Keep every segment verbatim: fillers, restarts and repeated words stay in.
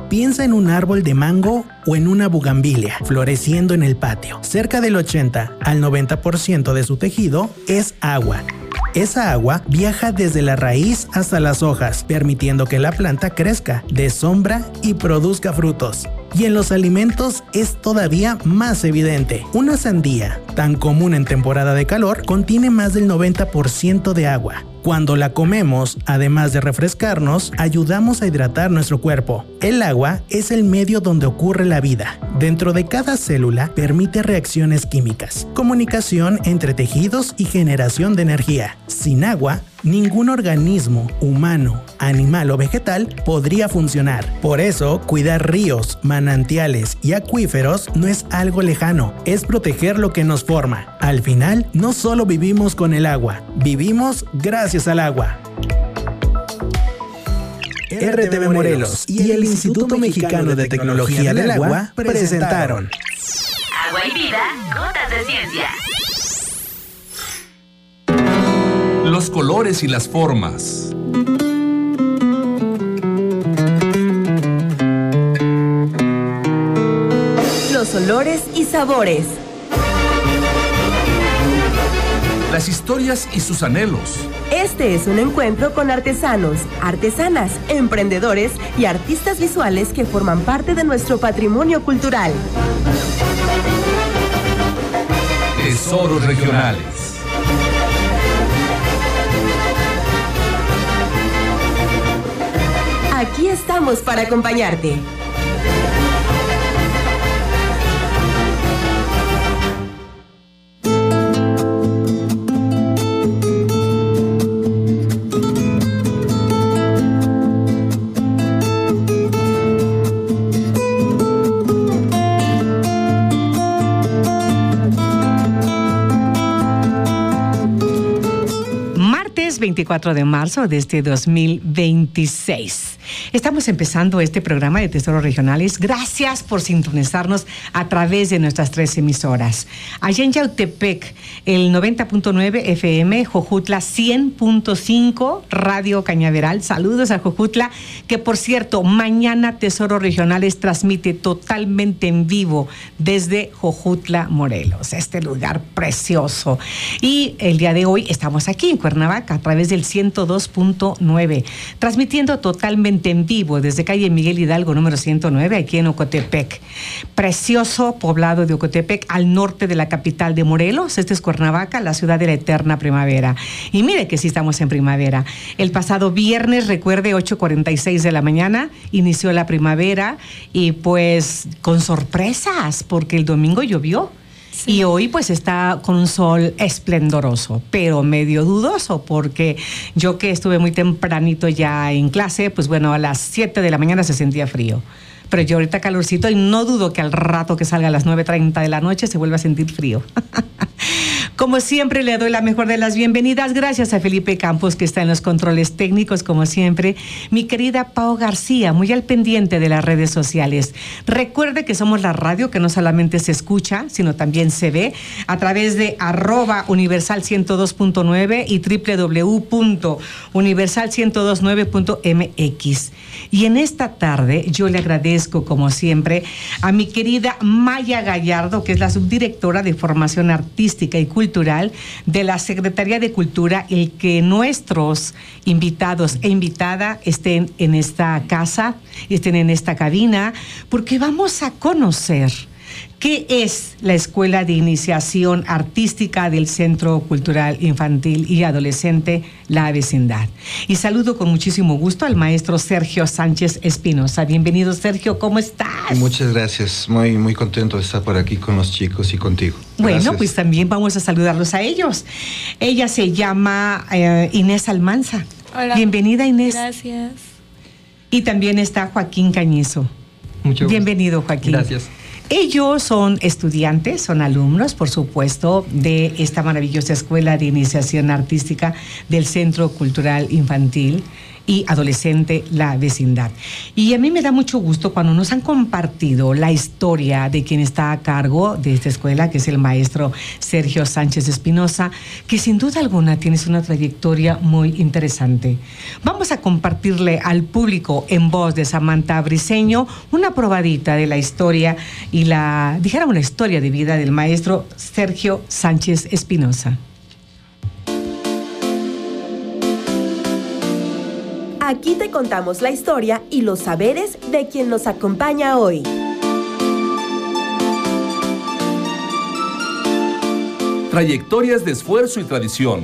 Piensa en un árbol de mango o en una bugambilia floreciendo en el patio. Cerca del ochenta al noventa por ciento de su tejido es agua. Esa agua viaja desde la raíz hasta las hojas, permitiendo que la planta crezca, dé sombra y produzca frutos. Y en los alimentos es todavía más evidente. Una sandía, tan común en temporada de calor, contiene más del noventa por ciento de agua. Cuando la comemos, además de refrescarnos, ayudamos a hidratar nuestro cuerpo. El agua es el medio donde ocurre la vida. Dentro de cada célula permite reacciones químicas, comunicación entre tejidos y generación de energía. Sin agua, ningún organismo, humano, animal o vegetal podría funcionar. Por eso, cuidar ríos, manantiales y acuíferos no es algo lejano, es proteger lo que nos forma. Al final, no solo vivimos con el agua, vivimos gracias al agua. R T V Morelos y el Instituto Mexicano de Tecnología del Agua presentaron Agua y Vida, Gotas de Ciencia. Los colores y las formas. Los olores y sabores. Las historias y sus anhelos. Este es un encuentro con artesanos, artesanas, emprendedores y artistas visuales que forman parte de nuestro patrimonio cultural. Tesoros regionales. Aquí estamos para acompañarte. veinticuatro de marzo de este dos mil veintiséis. Estamos empezando este programa de Tesoros Regionales. Gracias por sintonizarnos a través de nuestras tres emisoras. Allá en Yautepec, el noventa punto nueve F M, Jojutla cien punto cinco, Radio Cañaveral. Saludos a Jojutla, que por cierto, mañana Tesoros Regionales transmite totalmente en vivo desde Jojutla, Morelos, este lugar precioso. Y el día de hoy estamos aquí en Cuernavaca a través del ciento dos punto nueve, transmitiendo totalmente en vivo desde calle Miguel Hidalgo número ciento nueve, aquí en Ocotepec. Precioso poblado de Ocotepec, al norte de la capital de Morelos. Este es Cuernavaca, la ciudad de la eterna primavera. Y mire que sí estamos en primavera. El pasado viernes, recuerde, ocho cuarenta y seis de la mañana, inició la primavera y pues con sorpresas, porque el domingo llovió. Sí. Y hoy pues está con un sol esplendoroso, pero medio dudoso, porque yo que estuve muy tempranito ya en clase, pues bueno, a las siete de la mañana se sentía frío. Pero yo ahorita calorcito y no dudo que al rato que salga a las nueve treinta de la noche se vuelva a sentir frío. Como siempre, le doy la mejor de las bienvenidas. Gracias a Felipe Campos, que está en los controles técnicos, como siempre. Mi querida Pao García, muy al pendiente de las redes sociales. Recuerde que somos la radio que no solamente se escucha, sino también se ve a través de arroba universal ciento dos punto nueve y doble u doble u doble u punto universal ciento dos punto nueve punto m x. Y en esta tarde yo le agradezco, como siempre, a mi querida Maya Gallardo, que es la subdirectora de Formación Artística y Cultural de la Secretaría de Cultura, el que nuestros invitados e invitada estén en esta casa, estén en esta cabina, porque vamos a conocer ¿qué es la Escuela de Iniciación Artística del Centro Cultural Infantil y Adolescente La Vecindad? Y saludo con muchísimo gusto al maestro Sergio Sánchez Espinosa. Bienvenido, Sergio, ¿cómo estás? Muchas gracias, muy, muy contento de estar por aquí con los chicos y contigo. Gracias. Bueno, pues también vamos a saludarlos a ellos. Ella se llama eh, Inés Almanza. Hola. Bienvenida, Inés. Gracias. Y también está Joaquín Cañizo. Mucho gusto. Bienvenido, Joaquín. Gracias. Ellos son estudiantes, son alumnos, por supuesto, de esta maravillosa Escuela de Iniciación Artística del Centro Cultural Infantil y adolescente La Vecindad. Y a mí me da mucho gusto cuando nos han compartido la historia de quien está a cargo de esta escuela, que es el maestro Sergio Sánchez Espinosa, que sin duda alguna tienes una trayectoria muy interesante. Vamos a compartirle al público en voz de Samantha Briceño una probadita de la historia y la, dijéramos, la historia de vida del maestro Sergio Sánchez Espinosa. Aquí te contamos la historia y los saberes de quien nos acompaña hoy. Trayectorias de esfuerzo y tradición.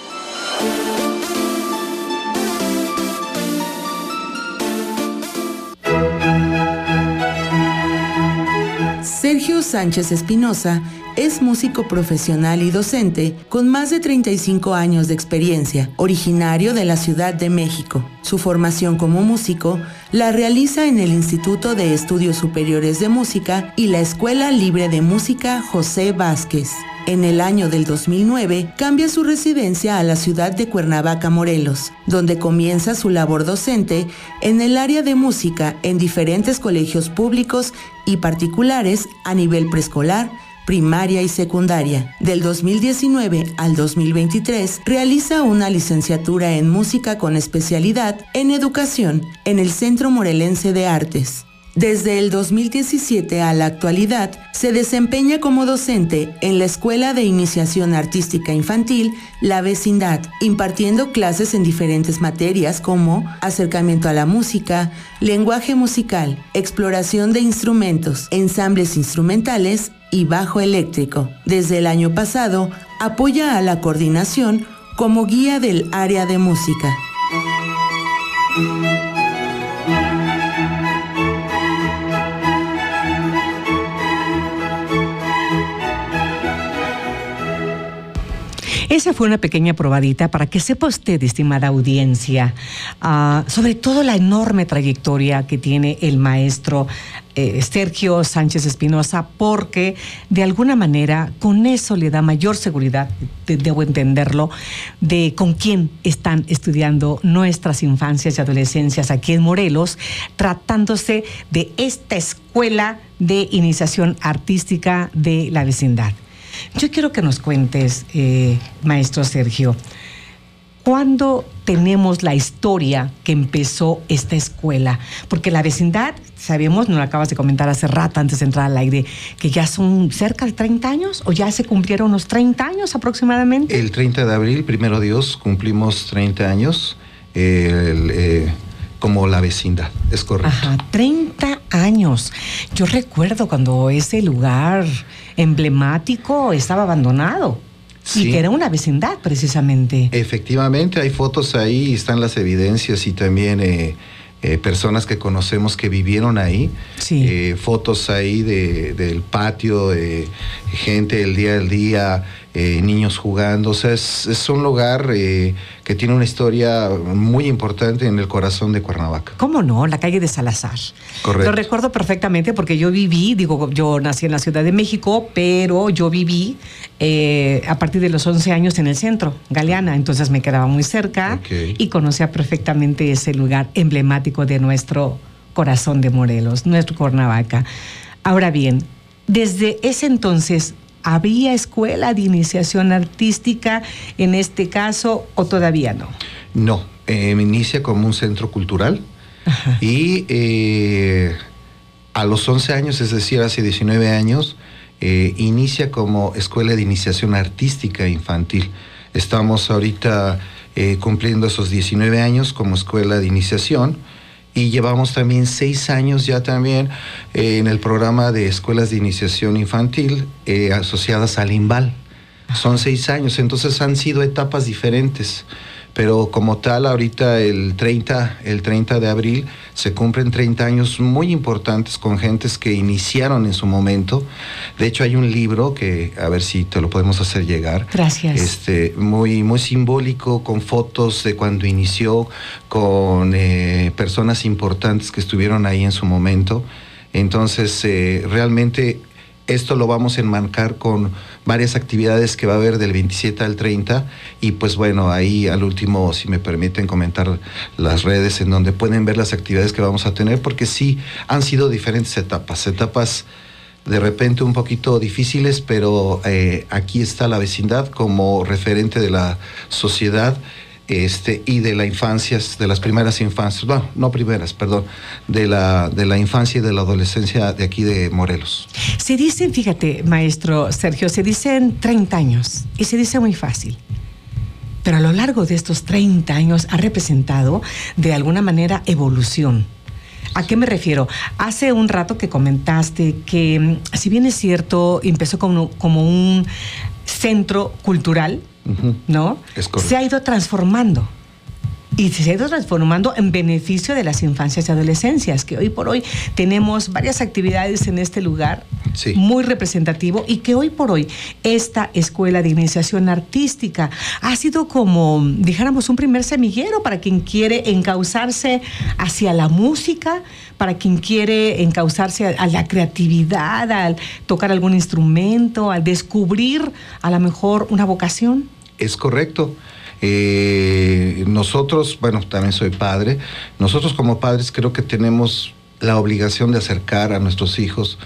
Sergio Sánchez Espinosa es músico profesional y docente con más de treinta y cinco años de experiencia, originario de la Ciudad de México. Su formación como músico la realiza en el Instituto de Estudios Superiores de Música y la Escuela Libre de Música José Vázquez. En el año del dos mil nueve cambia su residencia a la ciudad de Cuernavaca, Morelos, donde comienza su labor docente en el área de música en diferentes colegios públicos y particulares a nivel preescolar, primaria y secundaria. Del dos mil diecinueve al dos mil veintitrés realiza una licenciatura en música con especialidad en educación en el Centro Morelense de Artes. Desde el dos mil diecisiete a la actualidad, se desempeña como docente en la Escuela de Iniciación Artística Infantil La Vecindad, impartiendo clases en diferentes materias como acercamiento a la música, lenguaje musical, exploración de instrumentos, ensambles instrumentales y bajo eléctrico. Desde el año pasado, apoya a la coordinación como guía del área de música. Esa fue una pequeña probadita para que sepa usted, estimada audiencia, uh, sobre todo la enorme trayectoria que tiene el maestro eh, Sergio Sánchez Espinosa, porque de alguna manera con eso le da mayor seguridad, de, debo entenderlo, de con quién están estudiando nuestras infancias y adolescencias aquí en Morelos, tratándose de esta escuela de iniciación artística de La Vecindad. Yo quiero que nos cuentes, eh, maestro Sergio, ¿cuándo tenemos la historia que empezó esta escuela? Porque La Vecindad, sabemos, nos lo acabas de comentar hace rato antes de entrar al aire, que ya son cerca de treinta años, o ya se cumplieron los treinta años aproximadamente. El treinta de abril, primero Dios, cumplimos treinta años eh, el, eh, como La Vecindad, es correcto. Ajá, treinta años. Yo recuerdo cuando ese lugar emblemático estaba abandonado. Sí. Y que era una vecindad, precisamente. Efectivamente, hay fotos ahí, están las evidencias y también eh, eh, personas que conocemos que vivieron ahí. Sí. Eh, fotos ahí de, del patio, de gente el día al día, eh, niños jugando. O sea, es, es un lugar eh, que tiene una historia muy importante en el corazón de Cuernavaca. ¿Cómo no? La calle de Salazar. Correcto. Lo recuerdo perfectamente porque yo viví, digo, yo nací en la Ciudad de México, pero yo viví eh, a partir de los once años en el centro, Galeana, entonces me quedaba muy cerca. Okay. Y conocía perfectamente ese lugar emblemático de nuestro corazón de Morelos, nuestro Cuernavaca. Ahora bien, desde ese entonces, ¿había escuela de iniciación artística en este caso o todavía no? No, eh, inicia como un centro cultural. Ajá. Y eh, a los once años, es decir, hace diecinueve años, eh, inicia como escuela de iniciación artística infantil. Estamos ahorita eh, cumpliendo esos diecinueve años como escuela de iniciación. Y llevamos también seis años ya también eh, en el programa de escuelas de iniciación infantil eh, asociadas al INVAL. Son seis años, entonces han sido etapas diferentes. Pero como tal, ahorita el treinta, el treinta de abril se cumplen treinta años muy importantes con gentes que iniciaron en su momento. De hecho, hay un libro que, a ver si te lo podemos hacer llegar. Gracias. Este, muy, muy simbólico, con fotos de cuando inició, con eh, personas importantes que estuvieron ahí en su momento. Entonces, eh, realmente Esto lo vamos a enmarcar con varias actividades que va a haber del veintisiete al treinta y pues bueno, ahí al último, si me permiten comentar las redes en donde pueden ver las actividades que vamos a tener, porque sí han sido diferentes etapas, etapas de repente un poquito difíciles, pero eh, aquí está la vecindad como referente de la sociedad este, y de la infancia, de las primeras infancias, bueno, no primeras, perdón, de la, de la infancia y de la adolescencia de aquí de Morelos. Se dicen, fíjate, maestro Sergio, se dicen treinta años y se dice muy fácil. Pero a lo largo de estos treinta años ha representado de alguna manera evolución. ¿A qué me refiero? Hace un rato que comentaste que, si bien es cierto, empezó como, como un centro cultural, uh-huh. ¿no? Es correcto. Se ha ido transformando. Y se ha ido transformando en beneficio de las infancias y adolescencias, que hoy por hoy tenemos varias actividades en este lugar, sí, muy representativo, y que hoy por hoy esta escuela de iniciación artística ha sido como, dijéramos, un primer semillero para quien quiere encauzarse hacia la música, para quien quiere encauzarse a, a la creatividad, al tocar algún instrumento, al descubrir a lo mejor una vocación. Es correcto. Eh, nosotros, bueno, también soy padre, nosotros como padres creo que tenemos la obligación de acercar a nuestros hijos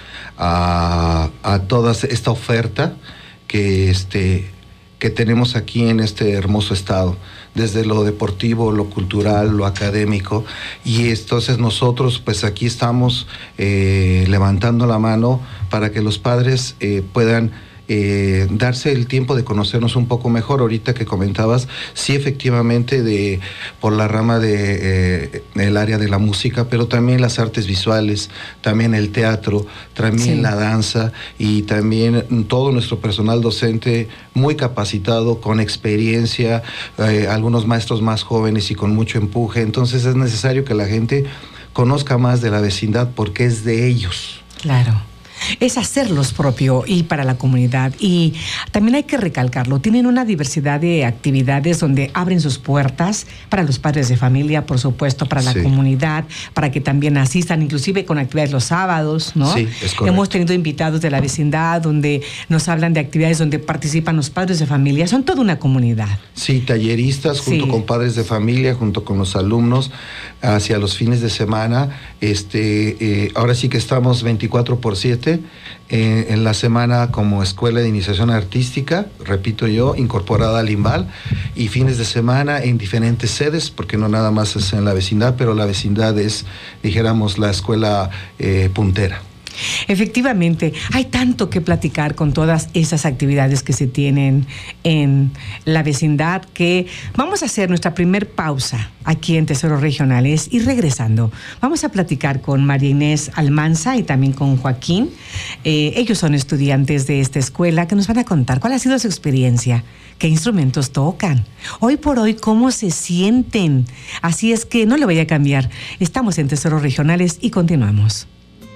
a, a toda esta oferta que, este, que tenemos aquí en este hermoso estado, desde lo deportivo, lo cultural, lo académico, y entonces nosotros pues aquí estamos eh, levantando la mano para que los padres eh, puedan Eh, darse el tiempo de conocernos un poco mejor. Ahorita que comentabas, sí, efectivamente, de por la rama de eh, el área de la música, pero también las artes visuales, también el teatro, también sí, la danza, y también todo nuestro personal docente muy capacitado, con experiencia, eh, algunos maestros más jóvenes y con mucho empuje. Entonces es necesario que la gente conozca más de la vecindad porque es de ellos. Claro. Es hacerlos propio y para la comunidad. Y también hay que recalcarlo, tienen una diversidad de actividades donde abren sus puertas para los padres de familia, por supuesto, para la sí, comunidad, para que también asistan, inclusive con actividades los sábados, ¿no? Sí, es correcto. Hemos tenido invitados de la vecindad donde nos hablan de actividades donde participan los padres de familia. Son toda una comunidad. Sí, talleristas junto sí, con padres de familia, junto con los alumnos, hacia los fines de semana. Este, eh, ahora sí que estamos veinticuatro por siete. Eh, en la semana como escuela de iniciación artística, repito yo, incorporada al IMBAL, y fines de semana en diferentes sedes, porque no nada más es en la vecindad, pero la vecindad es, dijéramos, la escuela eh, puntera. Efectivamente, hay tanto que platicar con todas esas actividades que se tienen en la vecindad, que vamos a hacer nuestra primer pausa aquí en Tesoros Regionales, y regresando vamos a platicar con María Inés Almanza y también con Joaquín. Eh, ellos son estudiantes de esta escuela que nos van a contar cuál ha sido su experiencia, qué instrumentos tocan, hoy por hoy cómo se sienten. Así es que no le voy a cambiar. Estamos en Tesoros Regionales y continuamos.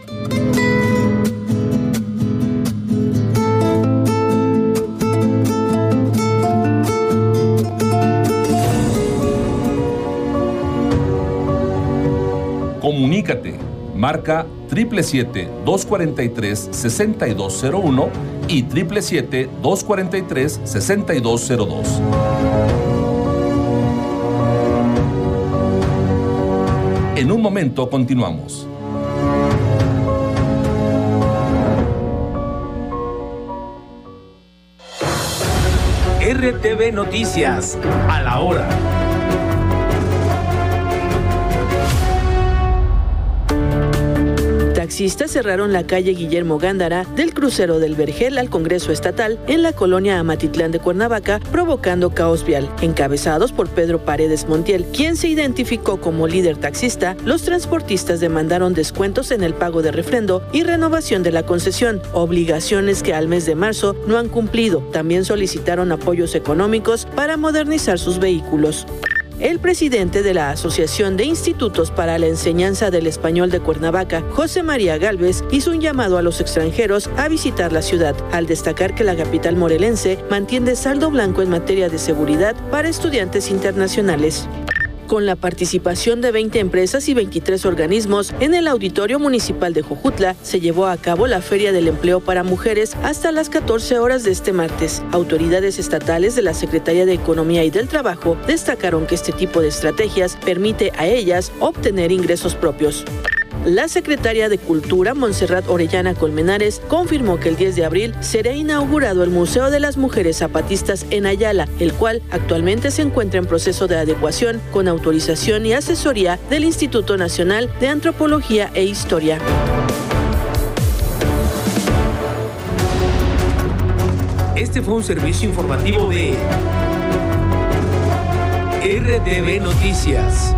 Comunícate, marca siete siete siete, dos cuatro tres, seis dos cero uno y siete siete siete, dos cuatro tres, seis dos cero dos. En un momento continuamos. R T V Noticias, a la hora. Taxistas cerraron la calle Guillermo Gándara del crucero del Vergel al Congreso Estatal en la colonia Amatitlán de Cuernavaca, provocando caos vial. Encabezados por Pedro Paredes Montiel, quien se identificó como líder taxista, los transportistas demandaron descuentos en el pago de refrendo y renovación de la concesión, obligaciones que al mes de marzo no han cumplido. También solicitaron apoyos económicos para modernizar sus vehículos. El presidente de la Asociación de Institutos para la Enseñanza del Español de Cuernavaca, José María Gálvez, hizo un llamado a los extranjeros a visitar la ciudad, al destacar que la capital morelense mantiene saldo blanco en materia de seguridad para estudiantes internacionales. Con la participación de veinte empresas y veintitrés organismos, en el Auditorio Municipal de Jojutla se llevó a cabo la Feria del Empleo para Mujeres hasta las catorce horas de este martes. Autoridades estatales de la Secretaría de Economía y del Trabajo destacaron que este tipo de estrategias permite a ellas obtener ingresos propios. La secretaria de Cultura, Montserrat Orellana Colmenares, confirmó que el diez de abril será inaugurado el Museo de las Mujeres Zapatistas en Ayala, el cual actualmente se encuentra en proceso de adecuación con autorización y asesoría del Instituto Nacional de Antropología e Historia. Este fue un servicio informativo de R T V Noticias.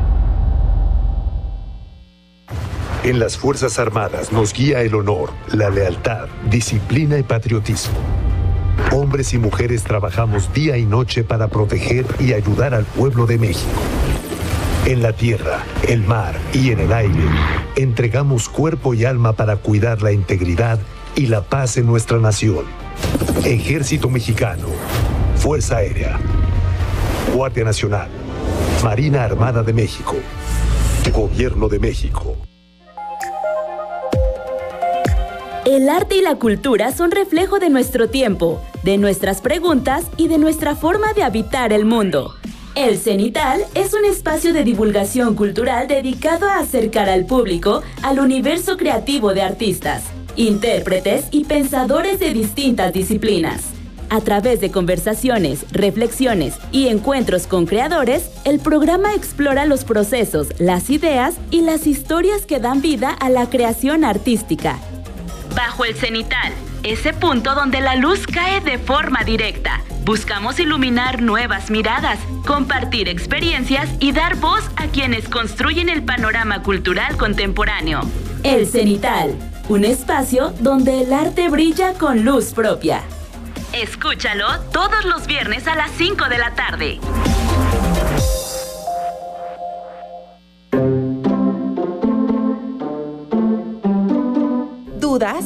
En las Fuerzas Armadas nos guía el honor, la lealtad, disciplina y patriotismo. Hombres y mujeres trabajamos día y noche para proteger y ayudar al pueblo de México. En la tierra, el mar y en el aire, entregamos cuerpo y alma para cuidar la integridad y la paz en nuestra nación. Ejército Mexicano, Fuerza Aérea, Guardia Nacional, Marina Armada de México, Gobierno de México. El arte y la cultura son reflejo de nuestro tiempo, de nuestras preguntas y de nuestra forma de habitar el mundo. El Cenital es un espacio de divulgación cultural dedicado a acercar al público al universo creativo de artistas, intérpretes y pensadores de distintas disciplinas. A través de conversaciones, reflexiones y encuentros con creadores, el programa explora los procesos, las ideas y las historias que dan vida a la creación artística. Bajo el Cenital, ese punto donde la luz cae de forma directa. Buscamos iluminar nuevas miradas, compartir experiencias y dar voz a quienes construyen el panorama cultural contemporáneo. El Cenital, un espacio donde el arte brilla con luz propia. Escúchalo todos los viernes a las cinco de la tarde. ¿Dudas?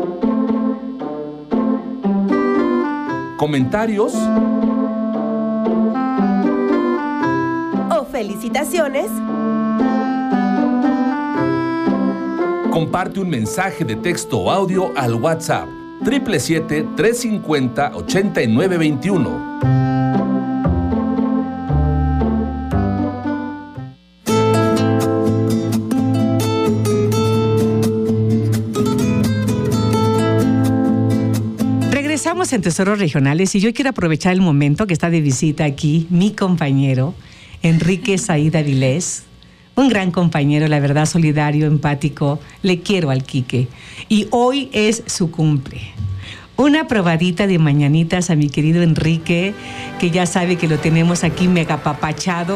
¿Comentarios? ¿O felicitaciones? Comparte un mensaje de texto o audio al WhatsApp siete siete siete, tres cinco cero, ocho nueve dos uno. Regresamos en Tesoros Regionales y yo quiero aprovechar el momento que está de visita aquí mi compañero Enrique Said Avilés, un gran compañero, la verdad, solidario, empático. Le quiero al Quique. Y hoy es su cumple. Una probadita de mañanitas a mi querido Enrique, que ya sabe que lo tenemos aquí mega apapachado.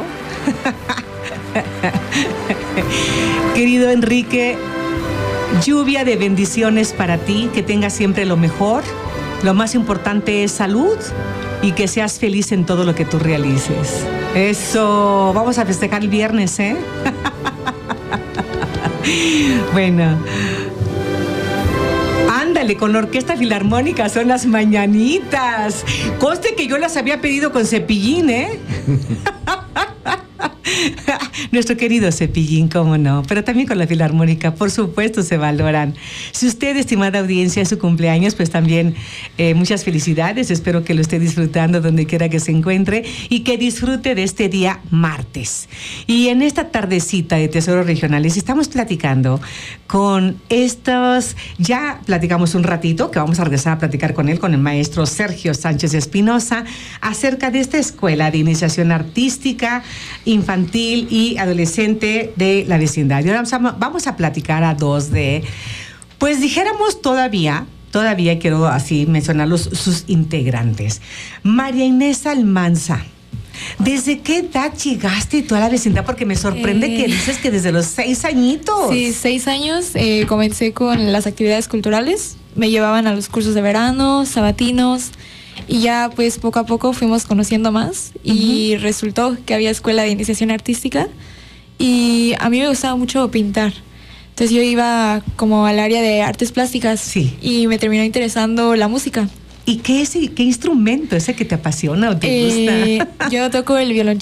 Querido Enrique, lluvia de bendiciones para ti, que tengas siempre lo mejor. Lo más importante es salud y que seas feliz en todo lo que tú realices. Eso, vamos a festejar el viernes, ¿eh? Bueno, ándale, con la Orquesta Filarmónica son las mañanitas. Conste que yo las había pedido con Cepillín, ¿eh? Nuestro querido Cepillín, cómo no, pero también con la Filarmónica, por supuesto, se valoran. Si usted, estimada audiencia, es su cumpleaños, pues también eh, muchas felicidades. Espero que lo esté disfrutando donde quiera que se encuentre y que disfrute de este día martes. Y en esta tardecita de Tesoros Regionales estamos platicando con estos, ya platicamos un ratito, que vamos a regresar a platicar con él, con el maestro Sergio Sánchez Espinosa, acerca de esta escuela de iniciación artística, infantil y adolescente de la vecindad. Y ahora vamos a, vamos a platicar a dos de, pues dijéramos todavía, todavía quiero así mencionar los, sus integrantes. María Inés Almanza, ¿desde qué edad llegaste tú a la vecindad? Porque me sorprende eh, que dices que desde los seis añitos. Sí, seis años. Eh, comencé con las actividades culturales. Me llevaban a los cursos de verano, sabatinos. Y ya pues poco a poco fuimos conociendo más y uh-huh. resultó que había escuela de iniciación artística y a mí me gustaba mucho pintar. Entonces yo iba como al área de artes plásticas sí. y me terminó interesando la música. ¿Y qué es qué instrumento ese que te apasiona o te eh, gusta? Yo toco el violonchelo.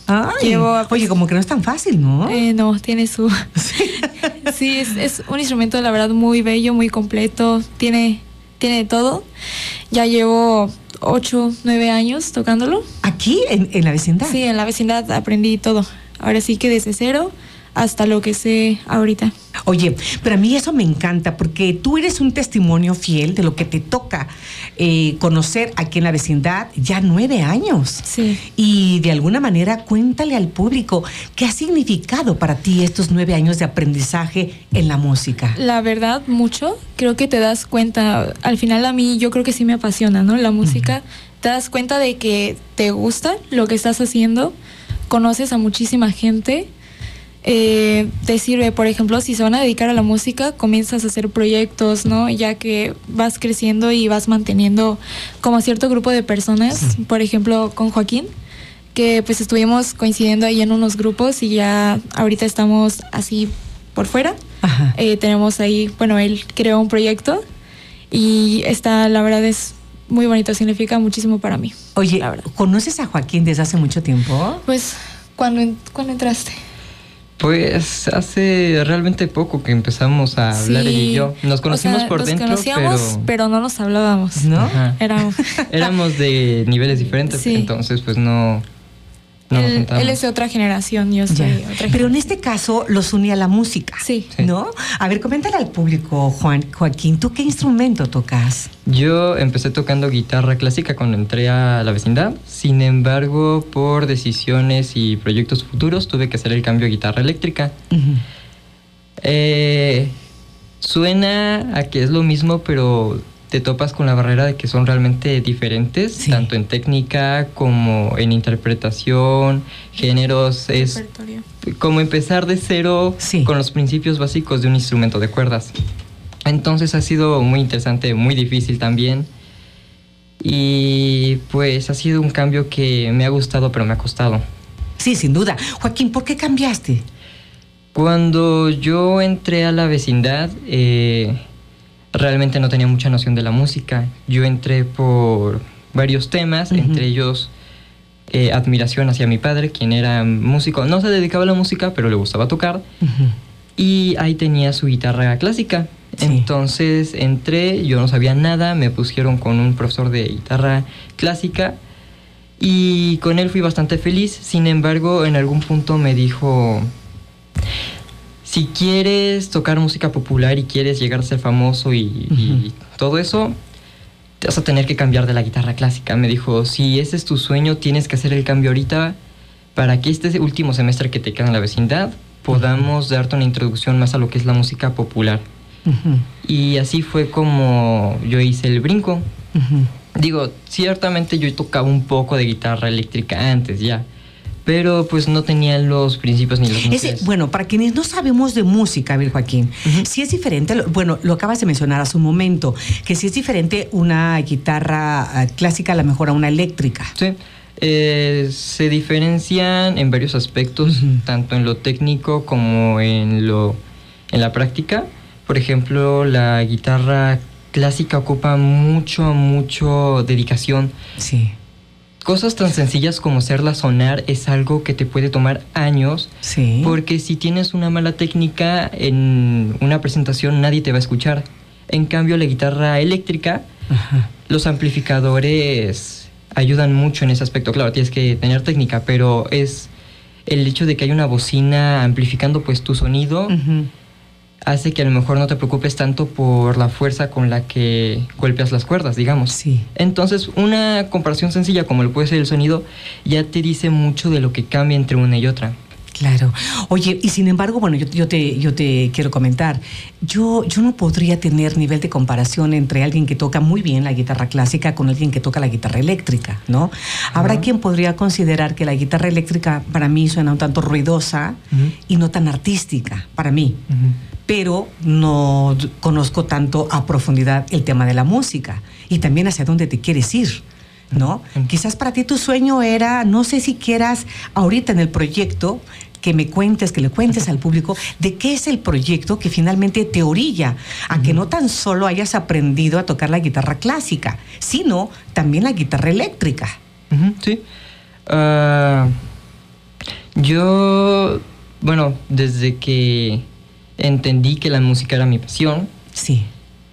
Ay, Llevo, oye, como que no es tan fácil, ¿no? Eh, no, tiene su... Sí, sí es, es un instrumento, la verdad, muy bello, muy completo. Tiene, tiene todo. Ya llevo ocho, nueve años tocándolo. ¿Aquí, en, en la vecindad? Sí, en la vecindad aprendí todo. Ahora sí que desde cero hasta lo que sé ahorita. Oye, pero a mí eso me encanta porque tú eres un testimonio fiel de lo que te toca eh, conocer aquí en la vecindad ya nueve años. Sí. Y de alguna manera cuéntale al público qué ha significado para ti estos nueve años de aprendizaje en la música. La verdad, mucho. Creo que te das cuenta, al final a mí yo creo que sí me apasiona, ¿no? La música. Uh-huh. Te das cuenta de que te gusta lo que estás haciendo, conoces a muchísima gente. Eh, te sirve, por ejemplo, si se van a dedicar a la música, comienzas a hacer proyectos, ¿no? Ya que vas creciendo y vas manteniendo como cierto grupo de personas, sí. Por ejemplo, con Joaquín, que pues estuvimos coincidiendo ahí en unos grupos y ya ahorita estamos así por fuera. Eh, tenemos ahí, bueno, él creó un proyecto y está, la verdad es muy bonito, significa muchísimo para mí. Oye, ¿conoces a Joaquín desde hace mucho tiempo? Pues, ¿cuándo, ¿cuándo entraste? Pues hace realmente poco que empezamos a hablar, sí. Ella y yo. Nos conocimos, o sea, por nos dentro, conocíamos, pero... pero no nos hablábamos, ¿no? Éramos... Éramos de niveles diferentes, sí. Entonces pues no... no él, nos él es de otra generación, yo soy de otra Pero generación. En este caso los unía la música, sí. ¿no? A ver, coméntale al público, Juan, Joaquín, ¿tú qué instrumento tocas? Yo empecé tocando guitarra clásica cuando entré a la vecindad. Sin embargo, por decisiones y proyectos futuros, tuve que hacer el cambio a guitarra eléctrica. Uh-huh. Eh, suena a que es lo mismo, pero te topas con la barrera de que son realmente diferentes, sí. Tanto en técnica como en interpretación, géneros. Es como empezar de cero, sí. Con los principios básicos de un instrumento de cuerdas. Entonces ha sido muy interesante, muy difícil también. Y pues ha sido un cambio que me ha gustado, pero me ha costado. Sí, sin duda. Joaquín, ¿por qué cambiaste? Cuando yo entré a la vecindad, eh, realmente no tenía mucha noción de la música. Yo entré por varios temas, uh-huh. Entre ellos eh, admiración hacia mi padre, quien era músico. No se dedicaba a la música, pero le gustaba tocar. Uh-huh. Y ahí tenía su guitarra clásica. Sí. Entonces entré, yo no sabía nada, me pusieron con un profesor de guitarra clásica y con él fui bastante feliz. Sin embargo, en algún punto me dijo: si quieres tocar música popular y quieres llegar a ser famoso y, uh-huh. y todo eso, te vas a tener que cambiar de la guitarra clásica. Me dijo, si ese es tu sueño, tienes que hacer el cambio ahorita para que este último semestre que te queda en la vecindad podamos uh-huh. darte una introducción más a lo que es la música popular. Uh-huh. Y así fue como yo hice el brinco. Uh-huh. Digo, ciertamente yo tocaba un poco de guitarra eléctrica antes ya, pero pues no tenía los principios ni los notas. Bueno, para quienes no sabemos de música, a ver, Joaquín, uh-huh. sí es diferente, bueno, lo acabas de mencionar hace un momento, que sí es diferente una guitarra clásica a la mejor a una eléctrica. Sí, eh, se diferencian en varios aspectos, uh-huh. tanto en lo técnico como en lo en la práctica. Por ejemplo, la guitarra clásica ocupa mucho, mucho dedicación. Sí. Cosas tan sencillas como hacerla sonar es algo que te puede tomar años. Sí. Porque si tienes una mala técnica en una presentación, nadie te va a escuchar. En cambio, la guitarra eléctrica, ajá. Los amplificadores ayudan mucho en ese aspecto. Claro, tienes que tener técnica, pero es el hecho de que hay una bocina amplificando pues tu sonido. Uh-huh. Hace que a lo mejor no te preocupes tanto por la fuerza con la que golpeas las cuerdas, digamos. Sí. Entonces, una comparación sencilla como lo puede ser el sonido, ya te dice mucho de lo que cambia entre una y otra. Claro. Oye, y sin embargo, bueno, yo, yo, te, yo te quiero comentar, yo, yo no podría tener nivel de comparación entre alguien que toca muy bien la guitarra clásica con alguien que toca la guitarra eléctrica, ¿no? Habrá uh-huh. quien podría considerar que la guitarra eléctrica para mí suena un tanto ruidosa uh-huh. y no tan artística, para mí. Uh-huh. Pero no conozco tanto a profundidad el tema de la música y también hacia dónde te quieres ir, ¿no? Uh-huh. Quizás para ti tu sueño era, no sé si quieras ahorita en el proyecto que me cuentes, que le cuentes al público de qué es el proyecto que finalmente te orilla a uh-huh. que no tan solo hayas aprendido a tocar la guitarra clásica, sino también la guitarra eléctrica. Uh-huh, sí. Uh, Yo, bueno, desde que entendí que la música era mi pasión, sí,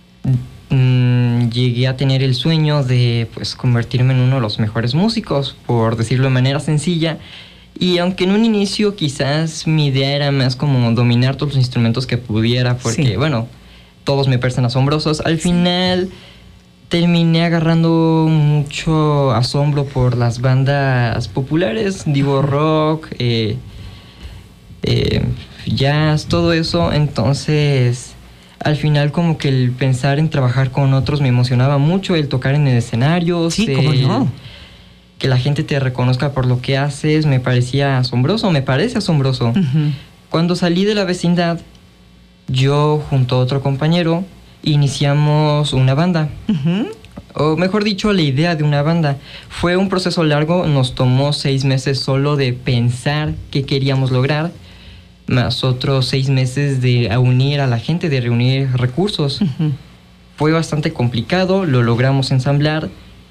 mmm, llegué a tener el sueño de, pues, convertirme en uno de los mejores músicos, por decirlo de manera sencilla. Y aunque en un inicio quizás mi idea era más como dominar todos los instrumentos que pudiera, porque, sí, bueno, todos me parecen asombrosos, al final terminé agarrando mucho asombro por las bandas populares, digo, rock, eh, eh, jazz, todo eso. Entonces, al final como que el pensar en trabajar con otros me emocionaba mucho, el tocar en el escenario, sí, ¿cómo no? Que la gente te reconozca por lo que haces, me parecía asombroso, me parece asombroso. Uh-huh. Cuando salí de la vecindad, yo junto a otro compañero iniciamos una banda. Uh-huh. O mejor dicho, la idea de una banda. Fue un proceso largo, nos tomó seis meses solo de pensar qué queríamos lograr, más otros seis meses de unir a la gente, de reunir recursos. Uh-huh. Fue bastante complicado, lo logramos ensamblar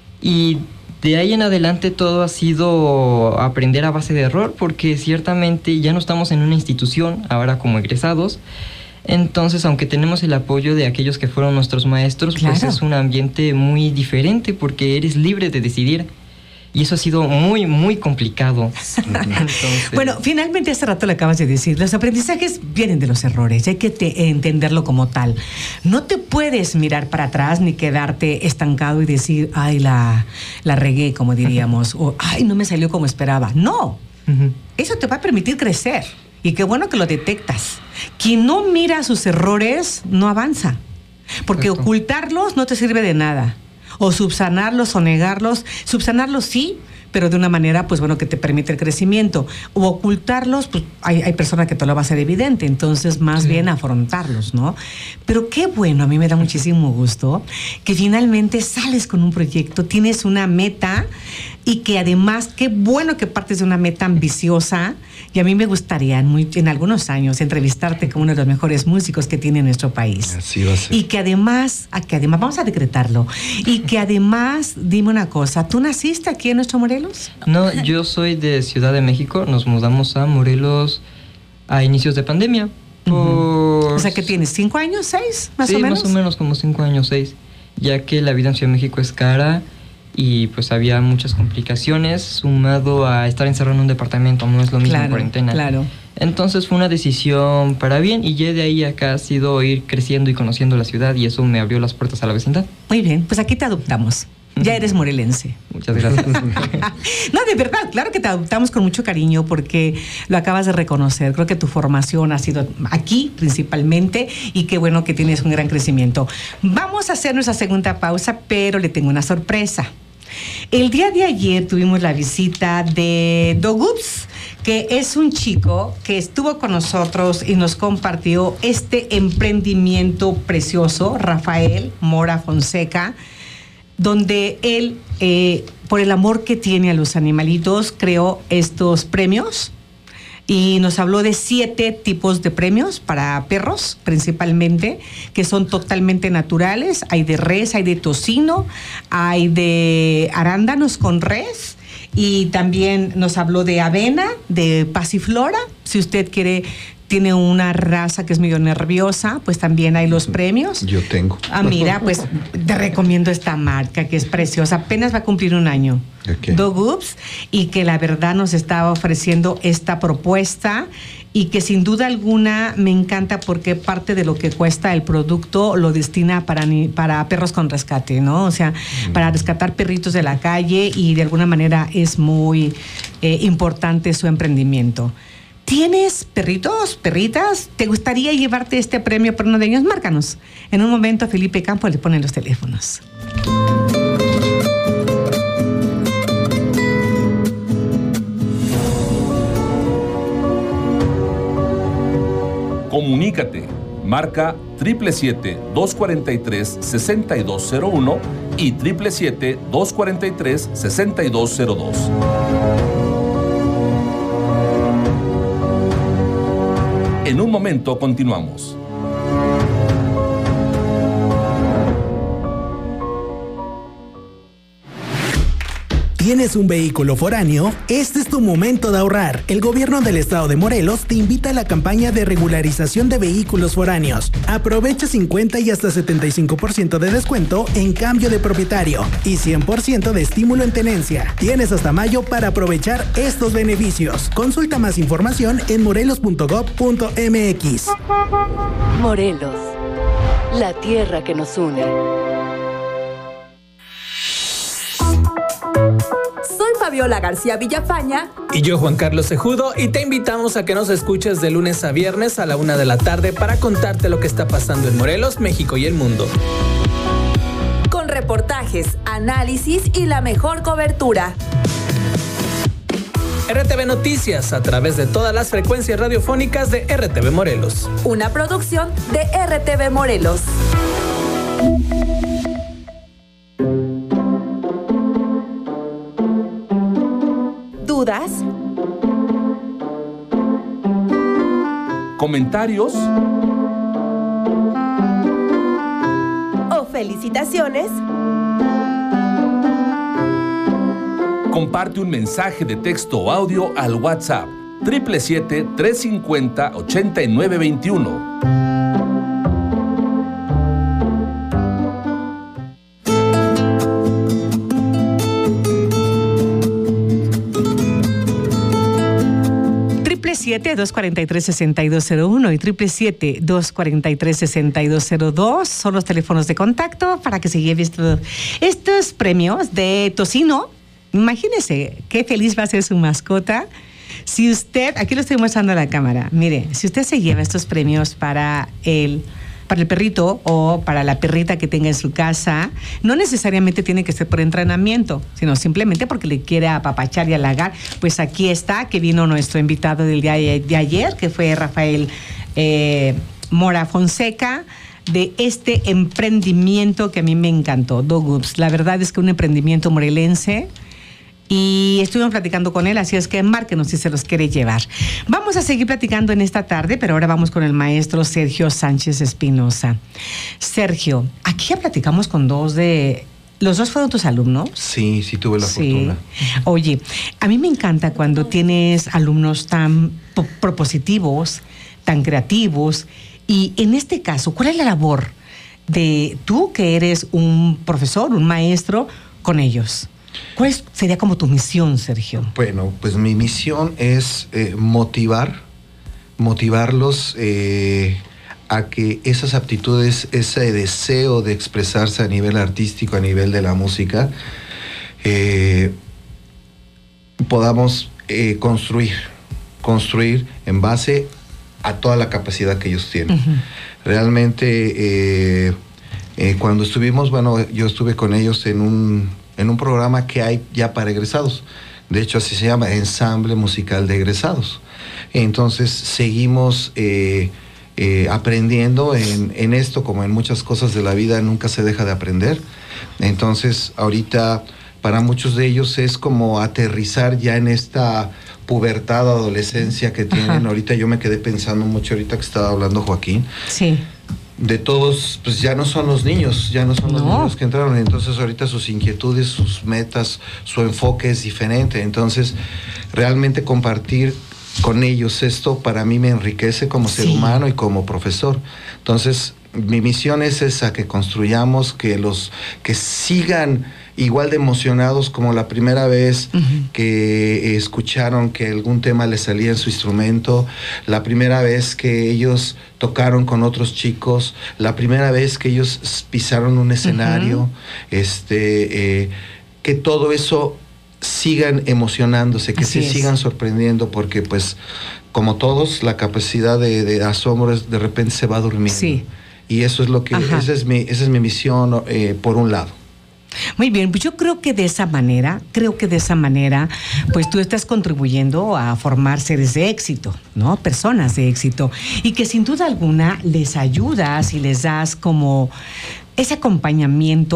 y de ahí en adelante todo ha sido aprender a base de error, porque ciertamente ya no estamos en una institución, ahora como egresados. Entonces, aunque tenemos el apoyo de aquellos que fueron nuestros maestros, claro, pues es un ambiente muy diferente porque eres libre de decidir. Y eso ha sido muy, muy complicado. Entonces... Bueno, finalmente hace rato le acabas de decir, los aprendizajes vienen de los errores, hay que te, entenderlo como tal. No te puedes mirar para atrás ni quedarte estancado y decir, ay, la, la regué, como diríamos, o ay, no me salió como esperaba. No, uh-huh. Eso te va a permitir crecer. Y qué bueno que lo detectas. Quien no mira sus errores no avanza, porque Perfecto. Ocultarlos no te sirve de nada. O subsanarlos o negarlos. Subsanarlos sí, pero de una manera, pues bueno, que te permite el crecimiento. O ocultarlos, pues hay, hay personas que te lo va a hacer evidente. Entonces, más sí. bien afrontarlos, ¿no? Pero qué bueno, a mí me da muchísimo gusto que finalmente sales con un proyecto, tienes una meta y que además, qué bueno que partes de una meta ambiciosa. Y a mí me gustaría en, muy, en algunos años entrevistarte como uno de los mejores músicos que tiene nuestro país. Así va a ser. Y que además, a que además, vamos a decretarlo, y que además, dime una cosa, ¿tú naciste aquí en nuestro Morelos? No, yo soy de Ciudad de México, nos mudamos a Morelos a inicios de pandemia. Por... Uh-huh. O sea, ¿que tienes? ¿Cinco años? ¿Seis? ¿Más sí, o menos? Sí, más o menos como cinco años, seis. Ya que la vida en Ciudad de México es cara y pues había muchas complicaciones, sumado a estar encerrado en un departamento, no es lo mismo claro, en cuarentena. Claro. Entonces fue una decisión para bien y ya de ahí acá ha sido ir creciendo y conociendo la ciudad y eso me abrió las puertas a la vecindad. Muy bien, pues aquí te adoptamos. Ya eres morelense. Muchas gracias. No, de verdad, claro que te adoptamos con mucho cariño porque lo acabas de reconocer. Creo que tu formación ha sido aquí principalmente y qué bueno que tienes un gran crecimiento. Vamos a hacer nuestra segunda pausa, pero le tengo una sorpresa. El día de ayer tuvimos la visita de Dogups, que es un chico que estuvo con nosotros y nos compartió este emprendimiento precioso, Rafael Mora Fonseca, donde él, eh, por el amor que tiene a los animalitos, creó estos premios y nos habló de siete tipos de premios para perros, principalmente, que son totalmente naturales. Hay de res, hay de tocino, hay de arándanos con res y también nos habló de avena, de pasiflora, si usted quiere... Tiene una raza que es medio nerviosa, pues también hay los premios. Yo tengo. Ah, mira, pues te recomiendo esta marca que es preciosa. Apenas va a cumplir un año. Okay. Dogups, y que la verdad nos está ofreciendo esta propuesta y que sin duda alguna me encanta porque parte de lo que cuesta el producto lo destina para, para perros con rescate, ¿no? O sea, mm. para rescatar perritos de la calle y de alguna manera es muy eh, importante su emprendimiento. ¿Tienes perritos, perritas? ¿Te gustaría llevarte este premio por uno de ellos? Márcanos. En un momento Felipe Campos le pone los teléfonos. Comunícate. Marca siete siete siete, dos cuatro tres, seis dos cero uno y siete siete siete, dos cuatro tres, seis dos cero dos. En un momento continuamos. ¿Tienes un vehículo foráneo? Este es tu momento de ahorrar. El gobierno del estado de Morelos te invita a la campaña de regularización de vehículos foráneos. Aprovecha cincuenta y hasta setenta y cinco por ciento de descuento en cambio de propietario y cien por ciento de estímulo en tenencia. Tienes hasta mayo para aprovechar estos beneficios. Consulta más información en morelos punto gob punto mx. Morelos, la tierra que nos une. Soy Fabiola García Villafaña. Y yo, Juan Carlos Cejudo, y te invitamos a que nos escuches de lunes a viernes a la una de la tarde para contarte lo que está pasando en Morelos, México y el mundo. Con reportajes, análisis y la mejor cobertura. R T V Noticias, a través de todas las frecuencias radiofónicas de R T V Morelos. Una producción de R T V Morelos. ¿Dudas? ¿Comentarios? ¿O felicitaciones? Comparte un mensaje de texto o audio al WhatsApp siete siete siete, tres cinco cero, ocho nueve dos uno. siete dos cuatro tres, seis dos cero uno y siete siete siete, dos cuatro tres, seis dos cero dos son los teléfonos de contacto para que se lleve esto, estos premios de tocino. Imagínese qué feliz va a ser su mascota si usted, aquí lo estoy mostrando a la cámara, mire, si usted se lleva estos premios para el para el perrito o para la perrita que tenga en su casa, no necesariamente tiene que ser por entrenamiento, sino simplemente porque le quiere apapachar y halagar. Pues aquí está, que vino nuestro invitado del día de ayer, que fue Rafael eh, Mora Fonseca, de este emprendimiento que a mí me encantó, Dogups. La verdad es que un emprendimiento morelense. Y estuvimos platicando con él, así es que márquenos si se los quiere llevar. Vamos a seguir platicando en esta tarde, pero ahora vamos con el maestro Sergio Sánchez Espinosa. Sergio, aquí ya platicamos con dos de... ¿Los dos fueron tus alumnos? Sí, sí tuve la sí. fortuna. Oye, a mí me encanta cuando tienes alumnos tan propositivos, tan creativos, y en este caso, ¿cuál es la labor de tú que eres un profesor, un maestro, con ellos? ¿Cuál sería como tu misión, Sergio? Bueno, pues mi misión es eh, motivar, motivarlos eh, a que esas aptitudes, ese deseo de expresarse a nivel artístico, a nivel de la música, eh, podamos eh, construir, construir en base a toda la capacidad que ellos tienen. Uh-huh. Realmente, eh, eh, cuando estuvimos, bueno, yo estuve con ellos en un... en un programa que hay ya para egresados. De hecho, así se llama, Ensamble Musical de Egresados. Entonces, seguimos eh, eh, aprendiendo en, en esto, como en muchas cosas de la vida, nunca se deja de aprender. Entonces, ahorita, para muchos de ellos es como aterrizar ya en esta pubertad, adolescencia que tienen. Ajá. Ahorita yo me quedé pensando mucho, ahorita que estaba hablando Joaquín. Sí. De todos, pues ya no son los niños, ya no son los no. niños que entraron, entonces ahorita sus inquietudes, sus metas, su enfoque es diferente, entonces realmente compartir con ellos esto para mí me enriquece como ser sí. humano y como profesor. Entonces mi misión es esa, que construyamos, que los que sigan igual de emocionados como la primera vez uh-huh. que escucharon que algún tema les salía en su instrumento, la primera vez que ellos tocaron con otros chicos, la primera vez que ellos pisaron un escenario, uh-huh. este, eh, que todo eso sigan emocionándose, que Así se es. sigan sorprendiendo, porque pues como todos, la capacidad de, de asombro de repente se va durmiendo. Sí. Y eso es lo que, esa es mi, esa es mi misión, eh, por un lado. Muy bien, pues yo creo que de esa manera, creo que de esa manera, pues tú estás contribuyendo a formar seres de éxito, ¿no? Personas de éxito. Y que sin duda alguna les ayudas y les das como ese acompañamiento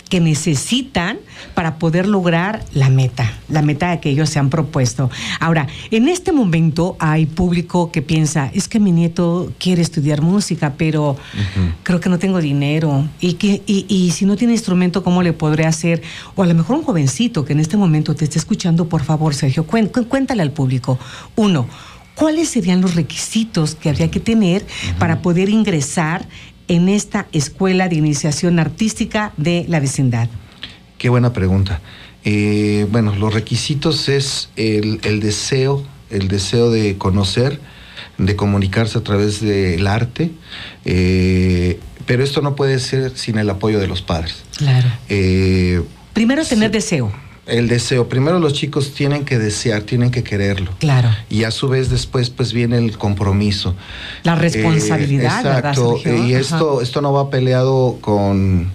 que necesitan para poder lograr la meta, la meta que ellos se han propuesto. Ahora, en este momento hay público que piensa, es que mi nieto quiere estudiar música, pero uh-huh. creo que no tengo dinero. Y, que, y, y si no tiene instrumento, ¿cómo le podré hacer? O a lo mejor un jovencito que en este momento te esté escuchando, por favor, Sergio, cuéntale al público. Uno, ¿cuáles serían los requisitos que habría que tener uh-huh. para poder ingresar en esta escuela de iniciación artística de la vecindad? Qué buena pregunta. Eh, bueno, los requisitos es el, el deseo, el deseo de conocer, de comunicarse a través del arte, eh, pero esto no puede ser sin el apoyo de los padres. Claro. Eh, Primero tener sí. deseo. El deseo. Primero los chicos tienen que desear, tienen que quererlo. Claro. Y a su vez después pues viene el compromiso. La responsabilidad, eh, exacto. ¿verdad, Sergio? Y esto, esto no va peleado con,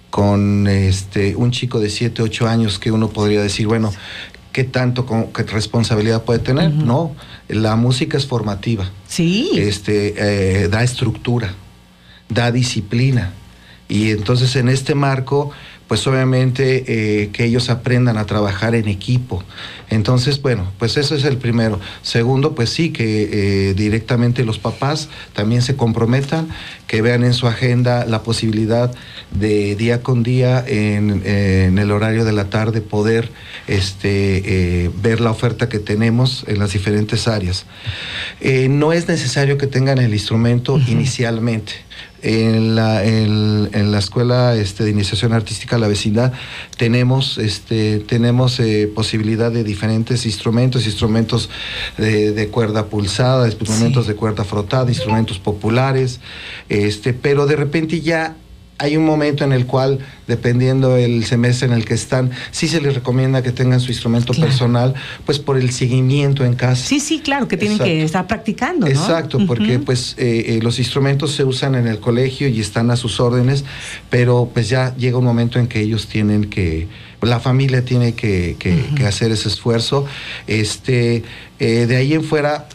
con este, un chico de siete, ocho años que uno podría decir, bueno, ¿qué tanto, con, qué responsabilidad puede tener? Uh-huh. No, la música es formativa. Sí. Este, eh, da estructura, da disciplina. Y entonces en este marco, pues obviamente eh, que ellos aprendan a trabajar en equipo. Entonces, bueno, pues eso es el primero. Segundo, pues sí, que eh, directamente los papás también se comprometan, que vean en su agenda la posibilidad de día con día en, eh, en el horario de la tarde poder este, eh, ver la oferta que tenemos en las diferentes áreas. Eh, no es necesario que tengan el instrumento uh-huh. inicialmente. En la, en, en la escuela este, de iniciación artística La Vecindad tenemos, este, tenemos eh, posibilidad de diferentes instrumentos, instrumentos de, de cuerda pulsada, instrumentos sí. de cuerda frotada, instrumentos populares, este, pero de repente ya hay un momento en el cual, dependiendo el semestre en el que están, sí se les recomienda que tengan su instrumento claro. personal, pues por el seguimiento en casa. Sí, sí, claro, que tienen Exacto. que estar practicando, ¿no? Exacto, uh-huh. porque pues eh, eh, los instrumentos se usan en el colegio y están a sus órdenes, pero pues ya llega un momento en que ellos tienen que, la familia tiene que, que, uh-huh. que hacer ese esfuerzo. Este, eh, de ahí en fuera,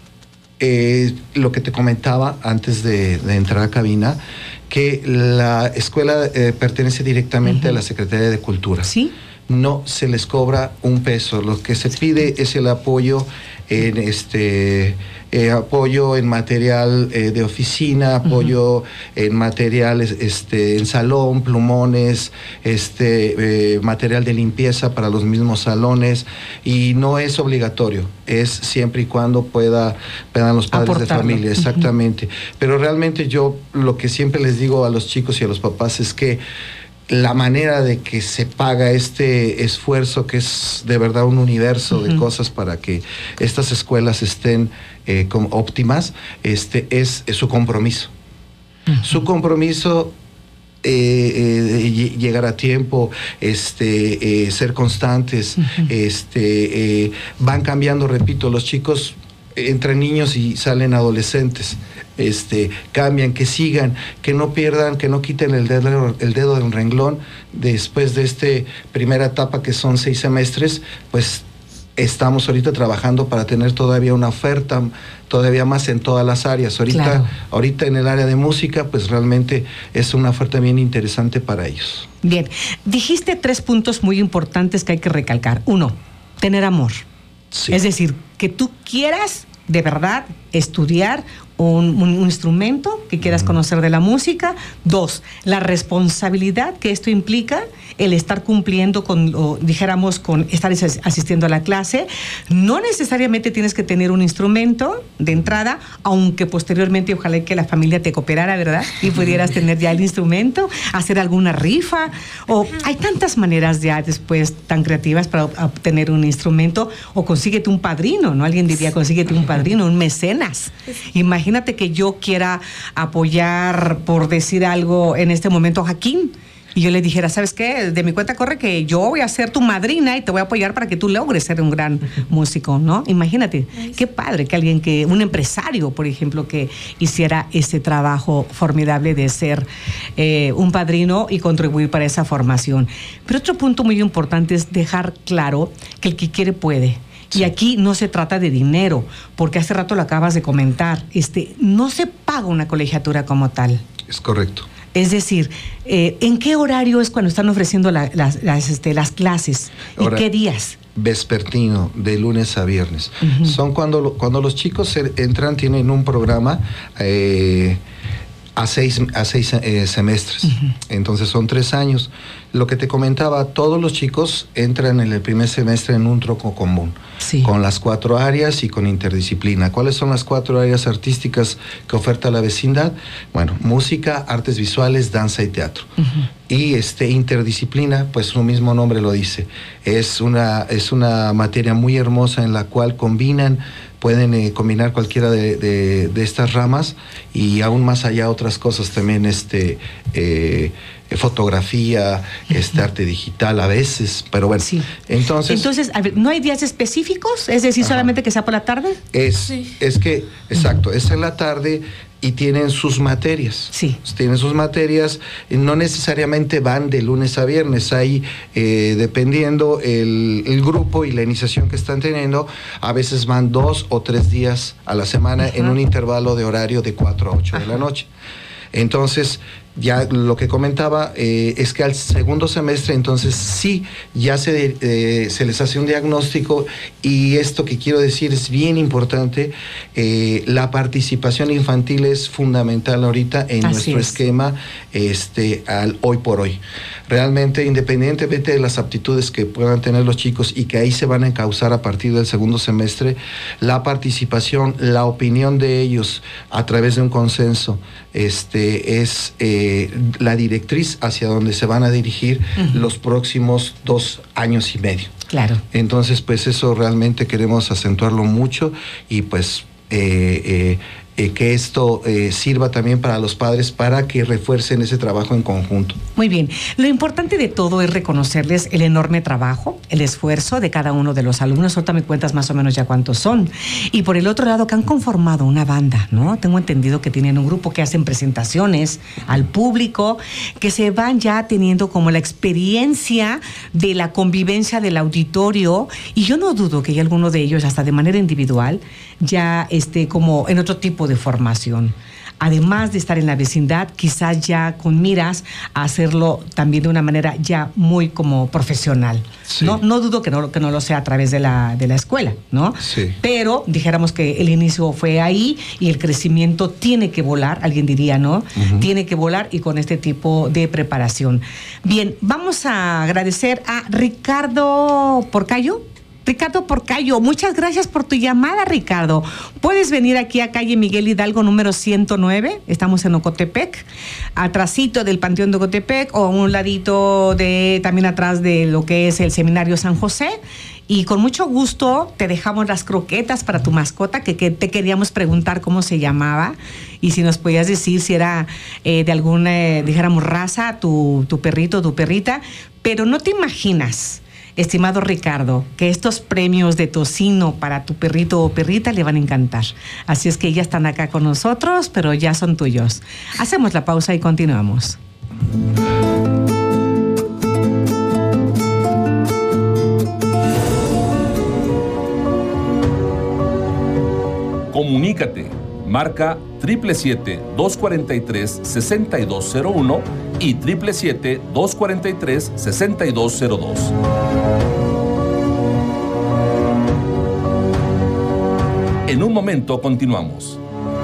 eh, lo que te comentaba antes de, de entrar a cabina, que la escuela eh, pertenece directamente uh-huh. a la Secretaría de Cultura. Sí. No se les cobra un peso. Lo que se pide es el apoyo en este eh, apoyo en material eh, de oficina, apoyo uh-huh. en materiales este en salón, plumones, este eh, material de limpieza para los mismos salones, y no es obligatorio, es siempre y cuando pueda puedan los padres Aportarlo. de familia, exactamente. Uh-huh. Pero realmente yo lo que siempre les digo a los chicos y a los papás es que la manera de que se paga este esfuerzo, que es de verdad un universo uh-huh. de cosas para que estas escuelas estén eh, como óptimas, este, es, es su compromiso. Uh-huh. Su compromiso, eh, eh, llegar a tiempo, este, eh, ser constantes, uh-huh. este, eh, van cambiando, repito, los chicos entran niños y salen adolescentes, este, cambian, que sigan, que no pierdan, que no quiten el dedo, el dedo de un renglón. Después de esta primera etapa, que son seis semestres, pues estamos ahorita trabajando para tener todavía una oferta todavía más en todas las áreas. Ahorita, claro. ahorita en el área de música, pues realmente es una oferta bien interesante para ellos. Bien, dijiste tres puntos muy importantes que hay que recalcar. Uno, tener amor. Sí. Es decir, que tú quieras de verdad estudiar un, un, un instrumento, que quieras conocer de la música. Dos, la responsabilidad que esto implica, el estar cumpliendo con, o dijéramos, con estar asistiendo a la clase. No necesariamente tienes que tener un instrumento de entrada, aunque posteriormente ojalá que la familia te cooperara, ¿verdad? Y pudieras tener ya el instrumento, hacer alguna rifa, o hay tantas maneras ya después tan creativas para obtener un instrumento, o consíguete un padrino, ¿no? Alguien diría, consíguete un padrino, un mecenas. Imagínate que yo quiera apoyar, por decir algo, en este momento a Joaquín, y yo le dijera, ¿sabes qué? De mi cuenta corre que yo voy a ser tu madrina y te voy a apoyar para que tú logres ser un gran músico, ¿no? Imagínate, qué padre que alguien que, un empresario, por ejemplo, que hiciera ese trabajo formidable de ser eh, un padrino y contribuir para esa formación. Pero otro punto muy importante es dejar claro que el que quiere puede. Y aquí no se trata de dinero, porque hace rato lo acabas de comentar, este, no se paga una colegiatura como tal. Es correcto. Es decir, eh, ¿en qué horario es cuando están ofreciendo la, las, las, este, las clases? ¿Y Ahora, qué días? Vespertino, de lunes a viernes. Uh-huh. Son cuando, cuando los chicos entran, tienen un programa eh, a seis, a seis eh, semestres. Uh-huh. Entonces son tres años. Lo que te comentaba, todos los chicos entran en el primer semestre en un tronco común, sí, con las cuatro áreas y con interdisciplina. ¿Cuáles son las cuatro áreas artísticas que oferta la vecindad? Bueno, música, artes visuales, danza y teatro. Uh-huh. Y este, interdisciplina, pues su mismo nombre lo dice. Es una, es una materia muy hermosa en la cual combinan, pueden eh, combinar cualquiera de, de, de estas ramas y aún más allá otras cosas también, este... Eh, fotografía, este arte digital a veces, pero bueno, sí. entonces... Entonces, a ver, ¿no hay días específicos? Es decir, ajá, solamente que sea por la tarde. Es, sí. es que, exacto, es en la tarde y tienen sus materias. Sí. Tienen sus materias, no necesariamente van de lunes a viernes, hay, eh, dependiendo el, el grupo y la iniciación que están teniendo, a veces van dos o tres días a la semana, ajá, en un intervalo de horario de cuatro a ocho ajá, de la noche. Entonces, ya lo que comentaba eh, es que al segundo semestre, entonces sí, ya se, eh, se les hace un diagnóstico y esto que quiero decir es bien importante, eh, la participación infantil es fundamental ahorita en Así nuestro es. esquema este, al, hoy por hoy. Realmente, independientemente de las aptitudes que puedan tener los chicos y que ahí se van a encauzar a partir del segundo semestre, la participación, la opinión de ellos a través de un consenso, este, es eh, la directriz hacia donde se van a dirigir uh-huh, los próximos dos años y medio. Claro. Entonces, pues eso realmente queremos acentuarlo mucho y pues eh, eh, eh, que esto eh, sirva también para los padres para que refuercen ese trabajo en conjunto. Muy bien. Lo importante de todo es reconocerles el enorme trabajo, el esfuerzo de cada uno de los alumnos. Ahorita me cuentas más o menos ya cuántos son. Y por el otro lado, que han conformado una banda, ¿no? Tengo entendido que tienen un grupo que hacen presentaciones al público, que se van ya teniendo como la experiencia de la convivencia del auditorio. Y yo no dudo que hay alguno de ellos, hasta de manera individual, ya esté como en otro tipo de formación. Además de estar en la vecindad, quizás ya con miras a hacerlo también de una manera ya muy como profesional. Sí. No, no dudo que no, que no lo sea a través de la, de la escuela, ¿no? Sí. Pero dijéramos que el inicio fue ahí y el crecimiento tiene que volar, alguien diría, ¿no? Uh-huh. Tiene que volar y con este tipo de preparación. Bien, vamos a agradecer a Ricardo Porcayo. Ricardo Porcayo, muchas gracias por tu llamada, Ricardo. Puedes venir aquí a calle Miguel Hidalgo número ciento nueve, estamos en Ocotepec, atrásito del Panteón de Ocotepec o a un ladito de, también atrás de lo que es el Seminario San José. Y con mucho gusto te dejamos las croquetas para tu mascota, que, que te queríamos preguntar cómo se llamaba y si nos podías decir si era eh, de alguna, eh, dijéramos, raza, tu, tu perrito o tu perrita, pero no te imaginas, estimado Ricardo, que estos premios de tocino para tu perrito o perrita le van a encantar. Así es que ya están acá con nosotros, pero ya son tuyos. Hacemos la pausa y continuamos. Comunícate. Marca siete siete siete, dos cuatro tres, seis dos cero uno y siete siete siete, dos cuatro tres, seis dos cero dos. En un momento continuamos.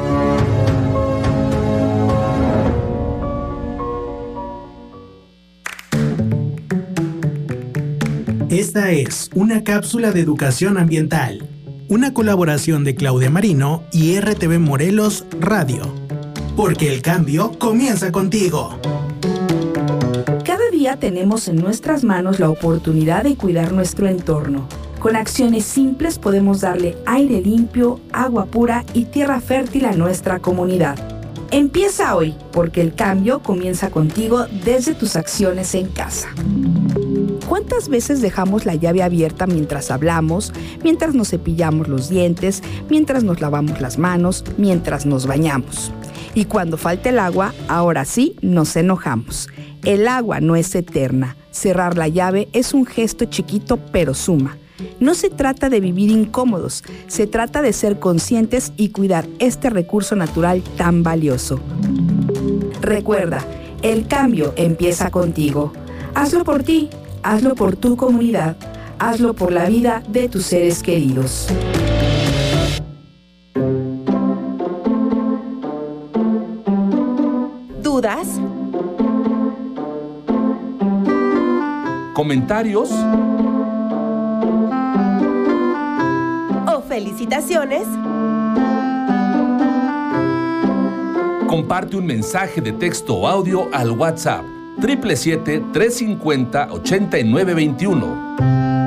Esta es una cápsula de educación ambiental. Una colaboración de Claudia Marino y R T V Morelos Radio. Porque el cambio comienza contigo. Cada día tenemos en nuestras manos la oportunidad de cuidar nuestro entorno. Con acciones simples podemos darle aire limpio, agua pura y tierra fértil a nuestra comunidad. Empieza hoy, porque el cambio comienza contigo desde tus acciones en casa. ¿Cuántas veces dejamos la llave abierta mientras hablamos, mientras nos cepillamos los dientes, mientras nos lavamos las manos, mientras nos bañamos? Y cuando falta el agua, ahora sí nos enojamos. El agua no es eterna. Cerrar la llave es un gesto chiquito pero suma. No se trata de vivir incómodos, se trata de ser conscientes y cuidar este recurso natural tan valioso. Recuerda, El cambio empieza contigo. Hazlo por ti, hazlo por tu comunidad, hazlo por la vida de tus seres queridos. ¿Dudas? ¿Comentarios? ¿O felicitaciones? Comparte un mensaje de texto o audio al WhatsApp siete siete siete, tres cinco cero, ocho nueve dos uno.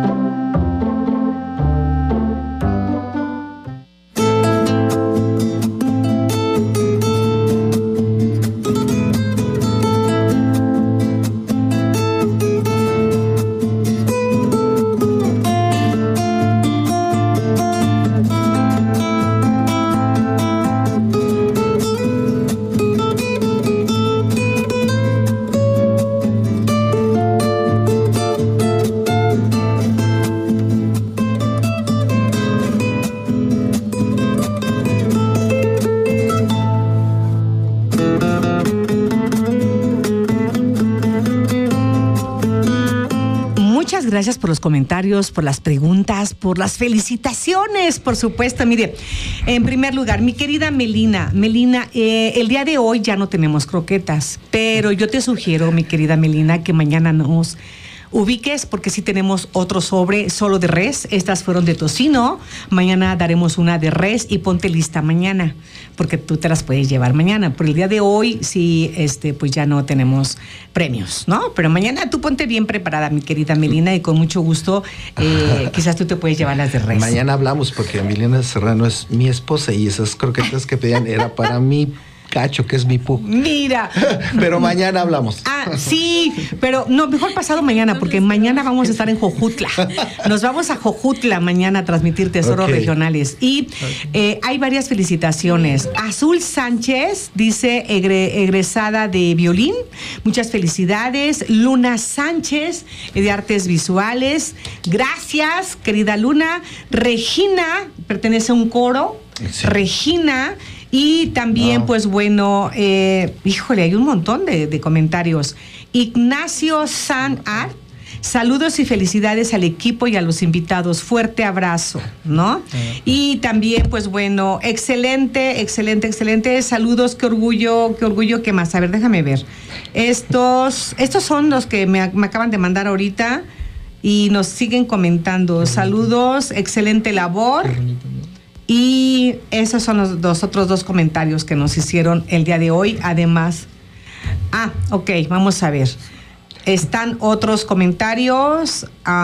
Gracias por los comentarios, por las preguntas, por las felicitaciones, por supuesto. Mire, en primer lugar, mi querida Melina, Melina, eh, el día de hoy ya no tenemos croquetas, pero yo te sugiero, mi querida Melina, que mañana nos ubiques, porque sí tenemos otro sobre solo de res. Estas fueron de tocino. Mañana daremos una de res y ponte lista mañana, porque tú te las puedes llevar mañana. Por el día de hoy, sí, este, pues ya no tenemos premios, ¿no? Pero mañana tú ponte bien preparada, mi querida Melina, y con mucho gusto, eh, quizás tú te puedes llevar las de res. Mañana hablamos, porque Emiliana Serrano es mi esposa y esas croquetas que pedían era para mí. Cacho, que es mi pu. Mira. Pero mañana hablamos. Ah, sí, pero no, mejor pasado mañana, porque mañana vamos a estar en Jojutla. Nos vamos a Jojutla mañana a transmitir tesoros okay. regionales. Y eh, hay varias felicitaciones. Azul Sánchez dice egre, egresada de violín. Muchas felicidades. Luna Sánchez de artes visuales. Gracias, querida Luna. Regina pertenece a un coro. Sí. Regina. Y también, no. pues bueno, eh, híjole, hay un montón de, de comentarios. Ignacio San Art, saludos y felicidades al equipo y a los invitados. Fuerte abrazo, ¿no? Uh-huh. Y también, pues bueno, excelente, excelente, excelente. Saludos, qué orgullo, qué orgullo, ¿qué más? A ver, déjame ver. Estos, estos son los que me, me acaban de mandar ahorita y nos siguen comentando. Saludos, excelente labor. Y esos son los, los otros dos comentarios que nos hicieron el día de hoy. Además, ah, ok, vamos a ver. Están otros comentarios.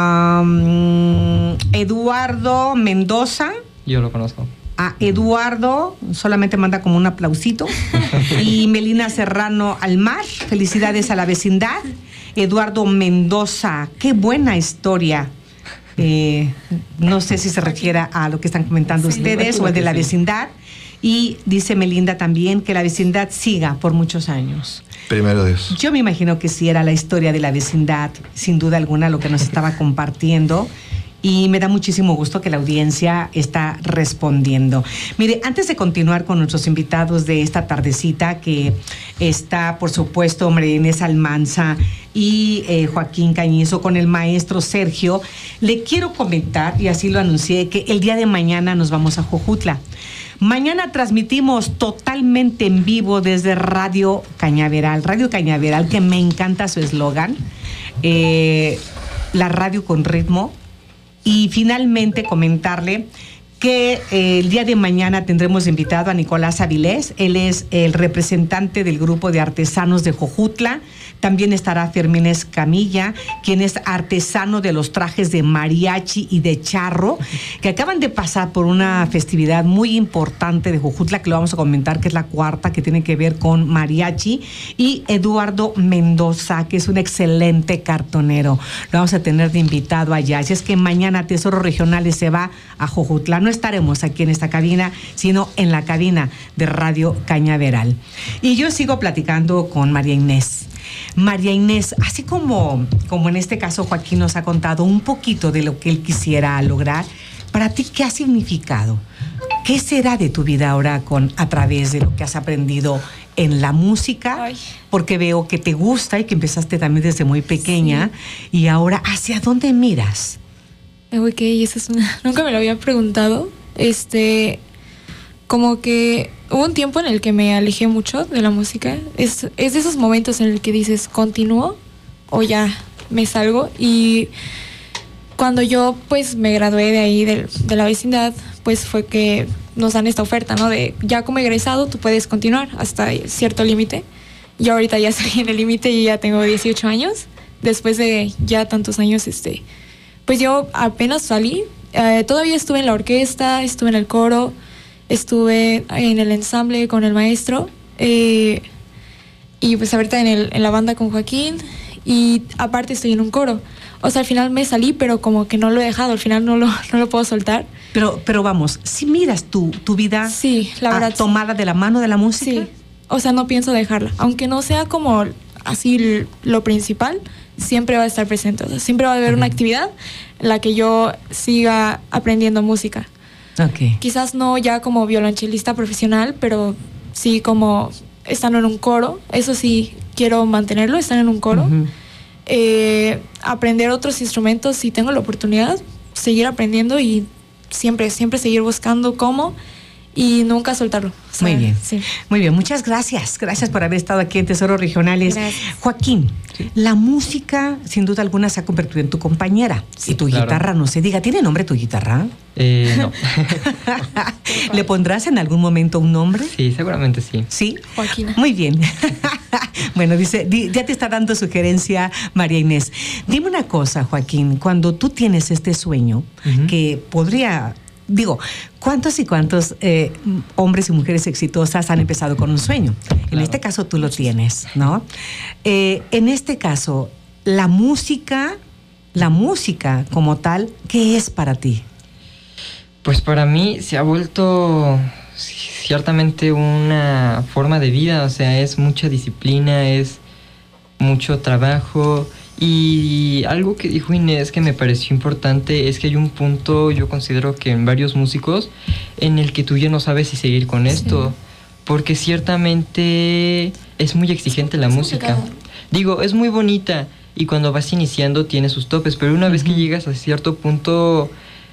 Um, Eduardo Mendoza. Yo lo conozco. A Eduardo, solamente manda como un aplausito. Y Melina Serrano Almar, felicidades a la vecindad. Eduardo Mendoza, qué buena historia. Eh, no sé si se refiere a lo que están comentando sí, ustedes o el de la vecindad. Y dice Melinda también que la vecindad siga por muchos años. Primero Dios. Yo me imagino que sí era la historia de la vecindad, sin duda alguna, lo que nos estaba compartiendo. Y me da muchísimo gusto que la audiencia está respondiendo. Mire, antes de continuar con nuestros invitados de esta tardecita, que está, por supuesto, María Inés Almanza y eh, Joaquín Cañizo con el maestro Sergio, le quiero comentar, y así lo anuncié, que el día de mañana nos vamos a Jojutla. Mañana transmitimos totalmente en vivo desde Radio Cañaveral. Radio Cañaveral, que me encanta su eslogan, eh, la radio con ritmo. Y finalmente comentarle que eh, el día de mañana tendremos invitado a Nicolás Avilés. Él es el representante del grupo de artesanos de Jojutla. También estará Fermín Escamilla, quien es artesano de los trajes de mariachi y de charro, que acaban de pasar por una festividad muy importante de Jojutla, que lo vamos a comentar, que es la cuarta, que tiene que ver con mariachi. Y Eduardo Mendoza, que es un excelente cartonero. Lo vamos a tener de invitado allá. Así es que mañana Tesoros Regionales se va a Jojutla. No estaremos aquí en esta cabina, sino en la cabina de Radio Cañaveral. Y yo sigo platicando con María Inés. María Inés, así como, como en este caso Joaquín nos ha contado un poquito de lo que él quisiera lograr, para ti, ¿qué ha significado? ¿Qué será de tu vida ahora con, a través de lo que has aprendido en la música? Ay. Porque veo que te gusta y que empezaste también desde muy pequeña. Sí. Y ahora, ¿hacia dónde miras? Ok, esa es una... Nunca me lo había preguntado. Este... Como que hubo un tiempo en el que me alejé mucho de la música. Es, es de esos momentos en el que dices, ¿continúo o ya me salgo? Y cuando yo pues me gradué de ahí, de, de la vecindad, pues fue que nos dan esta oferta, ¿no? De ya como egresado tú puedes continuar hasta cierto límite. Yo ahorita ya estoy en el límite y ya tengo dieciocho años. Después de ya tantos años, este, pues yo apenas salí. Eh, todavía estuve en la orquesta, estuve en el coro, estuve en el ensamble con el maestro, eh, y pues ahorita en, el, en la banda con Joaquín, y aparte estoy en un coro. O sea, al final me salí, pero como que no lo he dejado, al final no lo, no lo puedo soltar. Pero, pero vamos, si miras tu, tu vida sí, la verdad, tomada sí. de la mano de la música. Sí, o sea, no pienso dejarla. Aunque no sea como así lo principal, siempre va a estar presente. O sea, siempre va a haber uh-huh. una actividad en la que yo siga aprendiendo música. Okay. Quizás no ya como violonchelista profesional, pero sí como estando en un coro. Eso sí, quiero mantenerlo, estar en un coro. Uh-huh. eh, aprender otros instrumentos si tengo la oportunidad, seguir aprendiendo y siempre, siempre seguir buscando cómo y nunca soltarlo. O sea, muy bien, sí. muy bien. Muchas gracias. Gracias por haber estado aquí en Tesoros Regionales. Gracias. Joaquín, ¿sí? La música, sin duda alguna, se ha convertido en tu compañera. Sí, y tu claro. guitarra, no se diga. ¿Tiene nombre tu guitarra? Eh, no. ¿Le pondrás en algún momento un nombre? Sí, seguramente sí. ¿Sí? Joaquina. Muy bien. Bueno, dice, ya te está dando sugerencia María Inés. Dime una cosa, Joaquín. Cuando tú tienes este sueño, uh-huh. que podría... Digo, ¿cuántos y cuántos eh, hombres y mujeres exitosas han empezado con un sueño? Claro. En este caso tú lo tienes, ¿no? Eh, en este caso, la música, la música como tal, ¿qué es para ti? Pues para mí se ha vuelto ciertamente una forma de vida, o sea, es mucha disciplina, es mucho trabajo. Y algo que dijo Inés que me pareció importante es que hay un punto, yo considero que en varios músicos, en el que tú ya no sabes si seguir con esto, sí. porque ciertamente es muy exigente la música. Digo, es muy bonita y cuando vas iniciando tiene sus topes, pero una uh-huh. vez que llegas a cierto punto,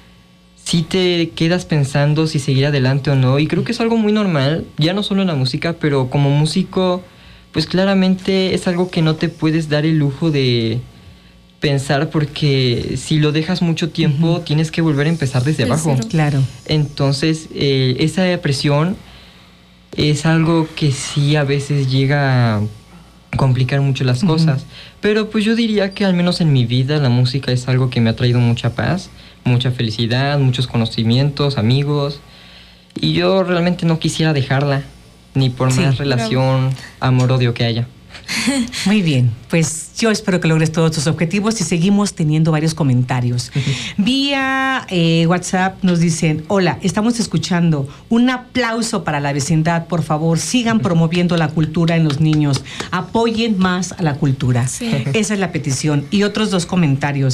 sí te quedas pensando si seguir adelante o no, y creo que es algo muy normal, ya no solo en la música, pero como músico... Pues claramente es algo que no te puedes dar el lujo de pensar, porque si lo dejas mucho tiempo, uh-huh. tienes que volver a empezar desde abajo. Claro. Entonces, eh, esa presión es algo que sí a veces llega a complicar mucho las uh-huh. cosas. Pero pues yo diría que al menos en mi vida la música es algo que me ha traído mucha paz, mucha felicidad, muchos conocimientos, amigos. Y yo realmente no quisiera dejarla. Ni por sí, más relación, amor-odio que haya. Muy bien, pues yo espero que logres todos tus objetivos y seguimos teniendo varios comentarios. Uh-huh. Vía eh, WhatsApp nos dicen, hola, estamos escuchando, un aplauso para la vecindad, por favor, sigan promoviendo la cultura en los niños, apoyen más a la cultura. Sí. Esa es la petición. Y otros dos comentarios.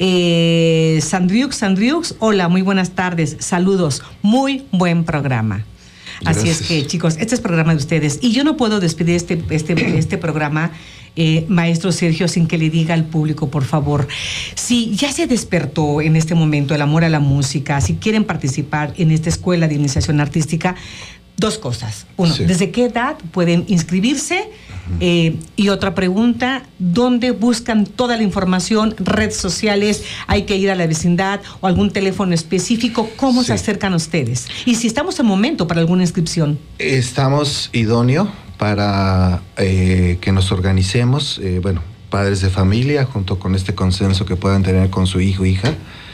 Eh, Sandriux, Sandriux, hola, muy buenas tardes, saludos, muy buen programa. Así Gracias. Es que, chicos, este es programa de ustedes. Y yo no puedo despedir este, este, este programa, eh, maestro Sergio, sin que le diga al público, por favor, si ya se despertó en este momento el amor a la música, si quieren participar en esta escuela de iniciación artística, dos cosas. Uno, sí. ¿desde qué edad pueden inscribirse? Eh, y otra pregunta, ¿dónde buscan toda la información? ¿Redes sociales? ¿Hay que ir a la vecindad o algún teléfono específico? ¿Cómo sí. se acercan ustedes? Y si estamos en momento para alguna inscripción. Estamos idóneo para eh, que nos organicemos, eh, bueno, padres de familia, junto con este consenso que puedan tener con su hijo o hija.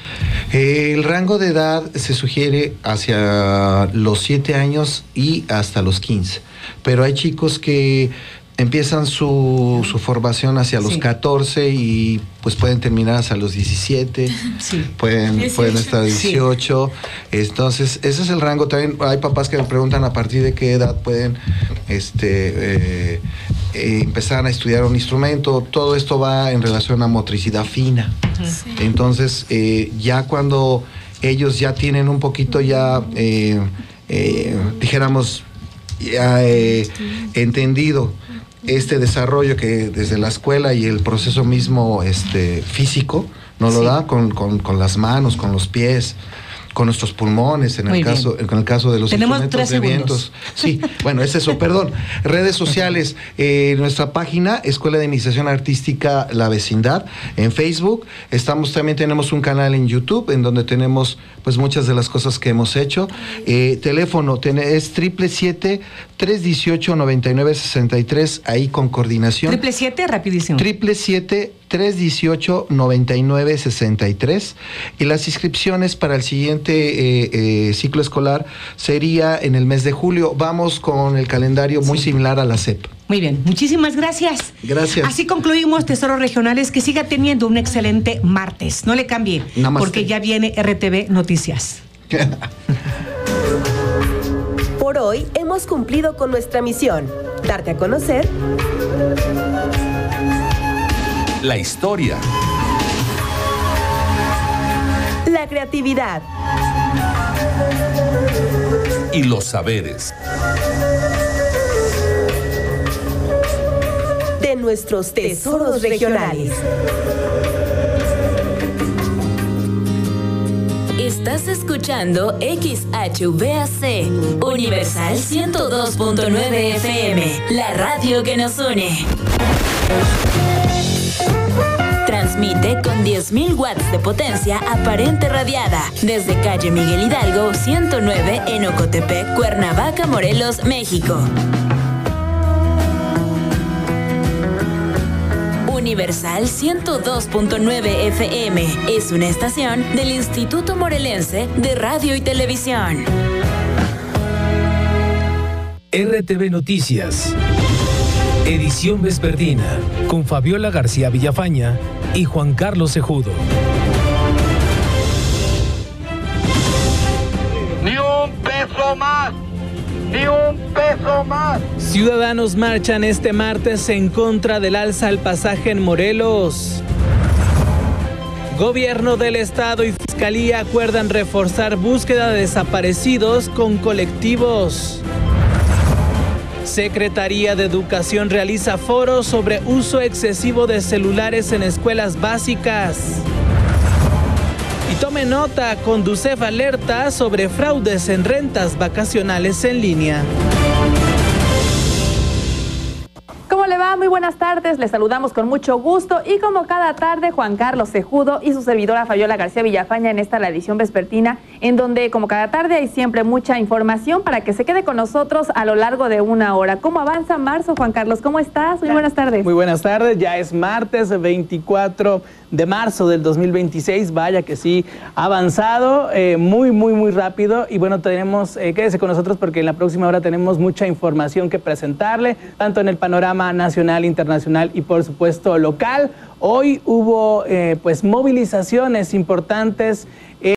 Eh, el rango de edad se sugiere hacia los siete años y hasta los quince, pero hay chicos que empiezan su, su formación hacia los sí. catorce y pues pueden terminar hasta los diecisiete, sí. pueden, dieciocho. Pueden estar dieciocho, sí. Entonces ese es el rango. También hay papás que me preguntan a partir de qué edad pueden este, eh, eh, empezar a estudiar un instrumento. Todo esto va en relación a motricidad fina, sí. Entonces eh, ya cuando ellos ya tienen un poquito ya, eh, eh, dijéramos, eh, entendido este desarrollo que desde la escuela y el proceso mismo este, físico nos lo sí. da con, con, con las manos, con los pies, con nuestros pulmones, en el caso, en el caso de los Tenemos instrumentos tres de vientos. Sí, bueno, es eso, perdón. Redes sociales, eh, nuestra página, Escuela de Iniciación Artística La Vecindad, en Facebook. Estamos, también tenemos un canal en YouTube, en donde tenemos pues muchas de las cosas que hemos hecho. Eh, teléfono es triple siete, tres dieciocho, noventa y nueve sesenta y tres, ahí con coordinación. Triple siete, rapidísimo. Triple siete, tres dieciocho, noventa y nueve sesenta y tres. Y las inscripciones para el siguiente eh, eh, ciclo escolar sería en el mes de julio. Vamos con el calendario muy sí. similar a la S E P. Muy bien, muchísimas gracias. Gracias. Así concluimos Tesoros Regionales. Que siga teniendo un excelente martes. No le cambie, Namaste. Porque ya viene R T V Noticias. Por hoy hemos cumplido con nuestra misión, darte a conocer la historia, la creatividad y los saberes de nuestros tesoros regionales. Estás escuchando X H V A C, Universal ciento dos punto nueve F M, la radio que nos une. Transmite con diez mil watts de potencia aparente radiada desde calle Miguel Hidalgo ciento nueve en Ocotepec, Cuernavaca, Morelos, México. Universal ciento dos punto nueve F M es una estación del Instituto Morelense de Radio y Televisión. R T V Noticias, edición vespertina, con Fabiola García Villafaña y Juan Carlos Cejudo. Ni un peso más. ¡Ni un peso más! Ciudadanos marchan este martes en contra del alza al pasaje en Morelos. Gobierno del Estado y Fiscalía acuerdan reforzar búsqueda de desaparecidos con colectivos. Secretaría de Educación realiza foros sobre uso excesivo de celulares en escuelas básicas. Y tome nota, Conducef alerta sobre fraudes en rentas vacacionales en línea. ¿Cómo le va? Muy buenas tardes, les saludamos con mucho gusto y como cada tarde Juan Carlos Cejudo y su servidora Fabiola García Villafaña en esta la edición vespertina, en donde como cada tarde hay siempre mucha información para que se quede con nosotros a lo largo de una hora. ¿Cómo avanza marzo, Juan Carlos? ¿Cómo estás? Muy buenas tardes. Muy buenas tardes, ya es martes veinticuatro de marzo del dos mil veintiséis, vaya que sí, ha avanzado eh, muy, muy, muy rápido y bueno, tenemos, eh, quédese con nosotros porque en la próxima hora tenemos mucha información que presentarle, tanto en el panorama nacional, internacional y por supuesto local. Hoy hubo eh, pues movilizaciones importantes